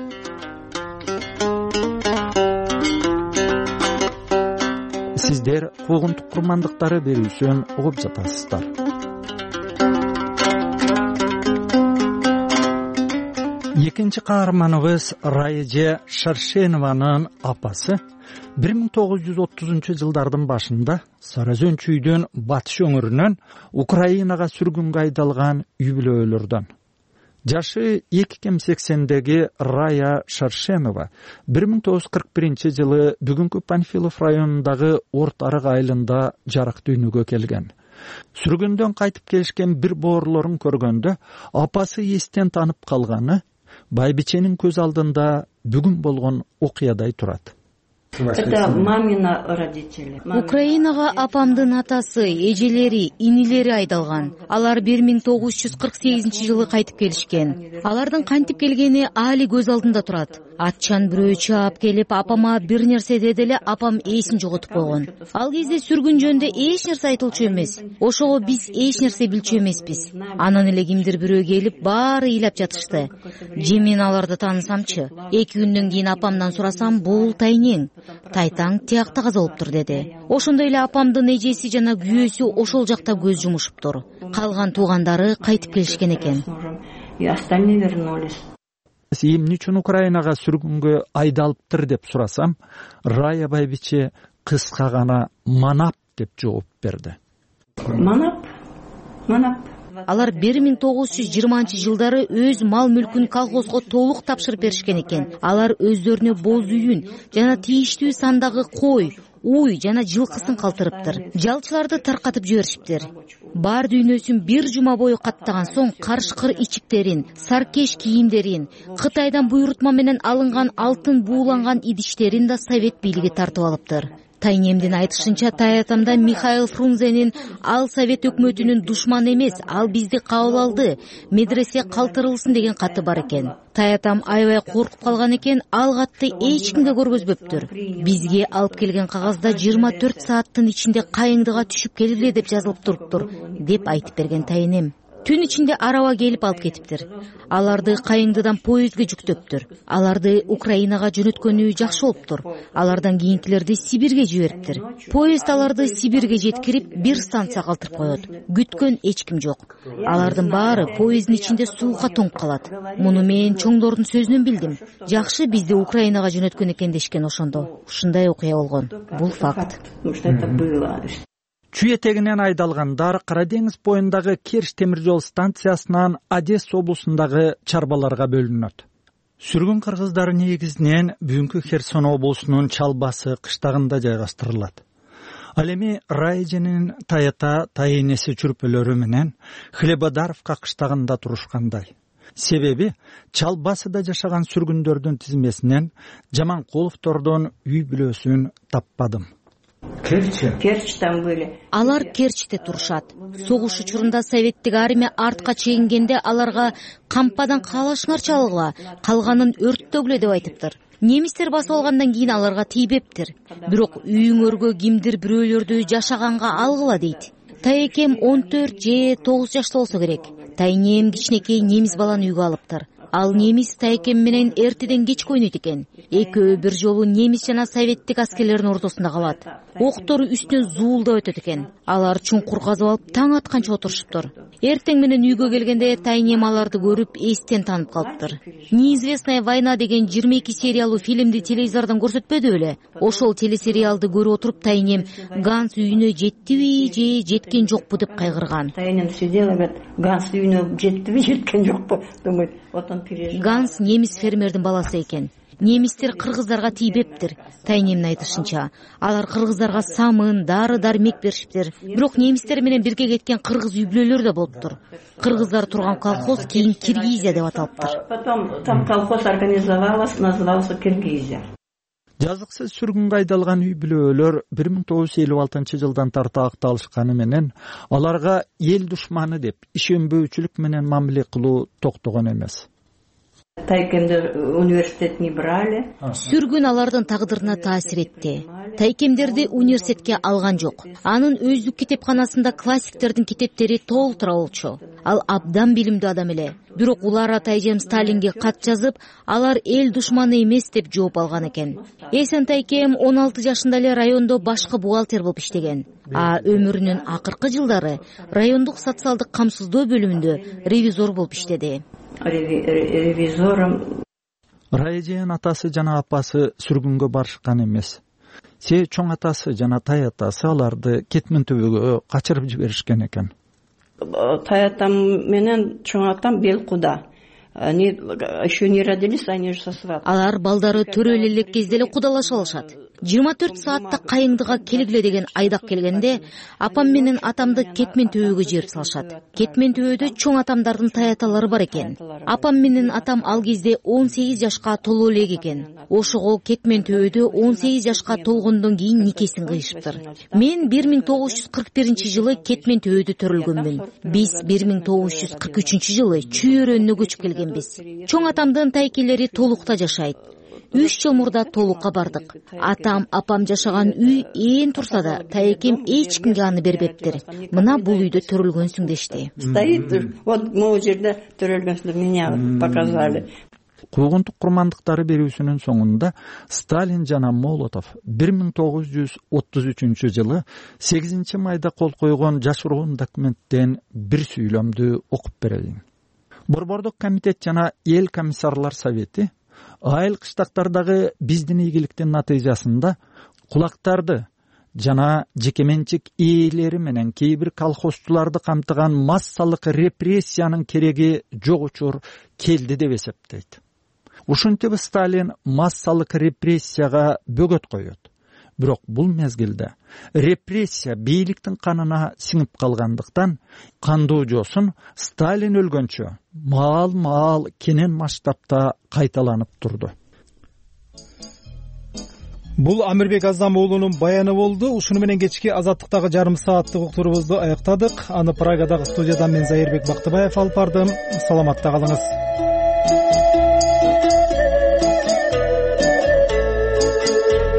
Сиздер куугунтук курмандыктары берүүсүн угуп жатасыздар. Экинчи каарманыбыз Райже Шаршенованын апасы 1930 жылдардын башында Саразөн чүйдүн батыш өңүрүнөн Украинага сүргүнгө айдалган үй бүлөлөрдөн. Жашы 2,80-деги Рая Шаршенова 1941 жылы бүгүнкү Панфилов районундагы Орт Арык айылында жарык дүйнөгө келген. Сүргүндөн кайтып келишкен бир боорлорун көргөндө апасы эстен танып калганы Байбиченин көз алдында бүгүн болгон окуядай турат. Это мамина родители. Украинага апамдын атасы, эжелери, инилери айдалган. Алар 1948 жылы кайтып келишкен. Алардын кантип келгени али көз алдында турат. Атчан бирөө чаап келип, апама бир нерсе деди эле, апам эсин жоготуп койгон. Ал кезде сүргүн жөнүндө эч нерсе айтылчу эмес. Ошого биз эч нерсе билчү эмеспиз. Анан эле кимдир бирөө келип, баары ыйлап жатышты. Же мен аларды таанысамчы. 2 күндөн кийин апамдан сурасам, бул тайнең. Тайтаң тиякта каза болуптур деди. Ошондой эле апамдын эжеси жана күйөөсү ошол жакта көз жумушуптур. Калган туугандары кайтып келишкен экен. И остальные вернулись. Эмне үчүн Украинага сүргүнгө айдалыптыр деп сурасам, Рая Байбиче кыска гана манап деп жооп берди. Манап? Алар 1920 өз мал мүлкүн колхозго толук тапшырып беришкен экен. Алар өздөрүнө боз үйүн жана тийиштүү сандагы кой, уй жана жылкысын калтырыптыр. Жалчыларды таркатып жиберишиптир. Бар дүйнөсүн бир жума бою каттаган соң карышкыр ичиктерин, саркеш кийимдерин, Кытайдан буйрутма менен алынган алтын бууланган идиштерин да совет бийлиги тартып алыптыр. Тайнемдин айтышынча, Таятамда Михаил Фрунзенин ал совет өкмөтүнүн душманы эмес, ал бизди кабыл алды, медресе калтырылсын деген каты бар экен. Таятам аябай коркуп калган экен, ал катты эч кимге көргөзбөптүр. Бизге алып келген кагазда 24 сааттын ичинде Кайыңдыга түшүп келгиле деп жазылып туруптур, деп айтып берген Тайнем. Түн ичинде араба келип алып кетиптир. Аларды Кайыңдыдан поездге жүктөптүр. Аларды Украинага жөнөткөнү жакшы болуптур. Алардан кийинкилерди Сибирге жибериптир. Поезд аларды Сибирге жеткирип, бир станция калтырып коет. Күткөн эч ким жок. Алардын баары поезддин ичинде сууга тоңуп калат. Муну мен чоңдордун сөзүнөн билдим. Жакшы, бизди Украинага жөнөткөн экен дешкен ошондо. Ушундай окуя болгон. Бул факт. Чүй этегинен айдалгандар Кара деңиз боюндагы Керч темир жол станциясынан Одесса облусундагы чарбаларга бөлүнөт. Сүргүн кыргыздар негизинен бүгүнкү Херсон облусунун Чалбасы кыштагында жайгаштырылат. Ал эми Райженин Таята тайенеси чүрпөлөрү менен Хлебодаровка кыштагында турушкандай. Себеби Чалбасыда жашаган сүргүндөрдүн тизмесинен Жаманкуловдордун үй бүлөсүн таппадым. Керчтен были. Алар Керчте турушат. Согуш учурунда советтик армия артка чегингенде аларга кампадан каалашыңар чалгыла, калганын өрттөгүлө деп айтыптыр. Немистер басып алгандан кийин аларга тийбептир. Бирок үйүңөргө кимдир бирөөлөрдү жашаганга алгыла дейт. Тайекем 14 же 9 жашта болсо керек. Тайнем кичинекей немис баланы үйгө алыптыр. Ал немис Тайекем менен эртеден кечке ойнойт экен. Экөө бир жолу немис жана советтик аскерлердин ортосунда калат. Октор үстүнөн зуулдап өтөт экен. Алар чуңкур казып алып таң атканча отурушуптур. Эртең менен үйгө келгенде Тайнем аларды көрүп эстен таанып калыптыр. Неизвестная война деген 22 сериялуу фильмди телевизордон көрсөтпөдү беле? Ошол телесериалды көрүп отуруп Тайнем Ганс үйүнө жеттиби же жеткен жокпу деп кайгырган. Тайнем сидела говорит, Ганс үйүнө жеттиби, жеткен жокпу? Думайт, отон переживает. Ганс немис фермердин баласы экен. Немистер кыргыздарга тийбептир. Тайнемдин айтышынча, алар кыргыздарга самын, дары-дармек беришиптир. Бирок немистер менен бирге кеткен кыргыз үй бүлөлөр да болуптур. Кыргыздар турган колхоз кийин Киргизия деп аталыптыр. Потом там колхоз организовалась, назывался Киргизия. Жазыксыз сүргүнгө айдалган үй бүлөлөр 1956-жылдан тарта акталышканы менен аларга эл душманы деп ишенбөөчүлүк менен мамиле кылуу токтогон эмес. Тайкемди университет не брали. Сүргүн алардын тагдырына таасир этти. Тайкемдерди университетке алган жок. Анын өздүк китепканасында классиктердин китептери толтура болчу. Ал абдан билимдүү адам эле. Бирок улар Тайжем Сталинге кат жазып, алар эл душманы эмес деп жооп алган экен. Эсен Тайкем 16 жашында эле райондо башкы бухгалтер болуп иштеген. Өмүрүнүн акыркы жылдары райондук социалдык камсыздоо бөлүмүндө ревизор болуп иштеди. Ревизором. Райжен атасы жана апасы сүргүнгө барышкан эмес. Чоң атасы жана тай атасы аларды Кетмен түбөгө качырып жиберишкен экен. Таятам менен чоң атам Белкуда. Они еще не родились, они же сосват. Алар балдары төрөлө элек кезде эле кудалашып алышат. 24 саатта Кайыңдыга келгиле деген айдак келгенде, апам менен атамды Кетмен түбөгө жиберип салышат. Кетмен түбөдө чоң атамдардын таяталары бар экен. Апам менен атам ал кезде 18 жашка толо элек экен. Ошого Кетмен түбөдө 18 жашка толгондон кийин никесин кыйышыптыр. Мен 1941-жылы Кетмен түбөдө төрөлгөнмүн. Биз 1943-жылы Чүй өрөөнүнө көчүп келгенбиз. Чоң атамдын тайкелери Толукта жашайт. 3 жыл мурда Толукка бардык. Атам, апам жашаган үй ээн турса да, Тайекем эч кимге аны бербептир. Мына бул үйдө төрөлгөнсүң дешти. Стоит, вот мы жерде төрөлгөнсүң, меня показали. Куугунтук курмандыктары берүүсүнүн соңунда Сталин жана Молотов 1933-жылы 8 майда кол койгон жашыруун документтен бир сүйлөмдү окуп берейин. Борбордук комитет жана эл комиссарлар совети айыл кыштактардагы биздин ийгиликтин натыйжасында кулактарды жана жекеменчик ээлери менен кээ бир колхозчуларды камтыган массалык репрессиянын кереги жок учур келди деп эсептейт. Ушинтип Сталин массалык репрессияга бөгөт коет. Бирок бул мезгилде репрессия бийликтин канына сиңип калгандыктан кандуу жосун Сталин өлгөнчө маал кенен масштабта кайталанып турду. Бул Амирбек Азам уулунун баяны болду. Ушуну менен кечки Азаттыктагы жарым сааттык уктурубузду аяктадык. Аны Прагадагы студиядан мен Зайырбек Бактыбаев алып бардым. Саламатта калыңыз.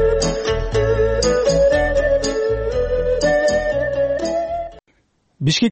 Бишкек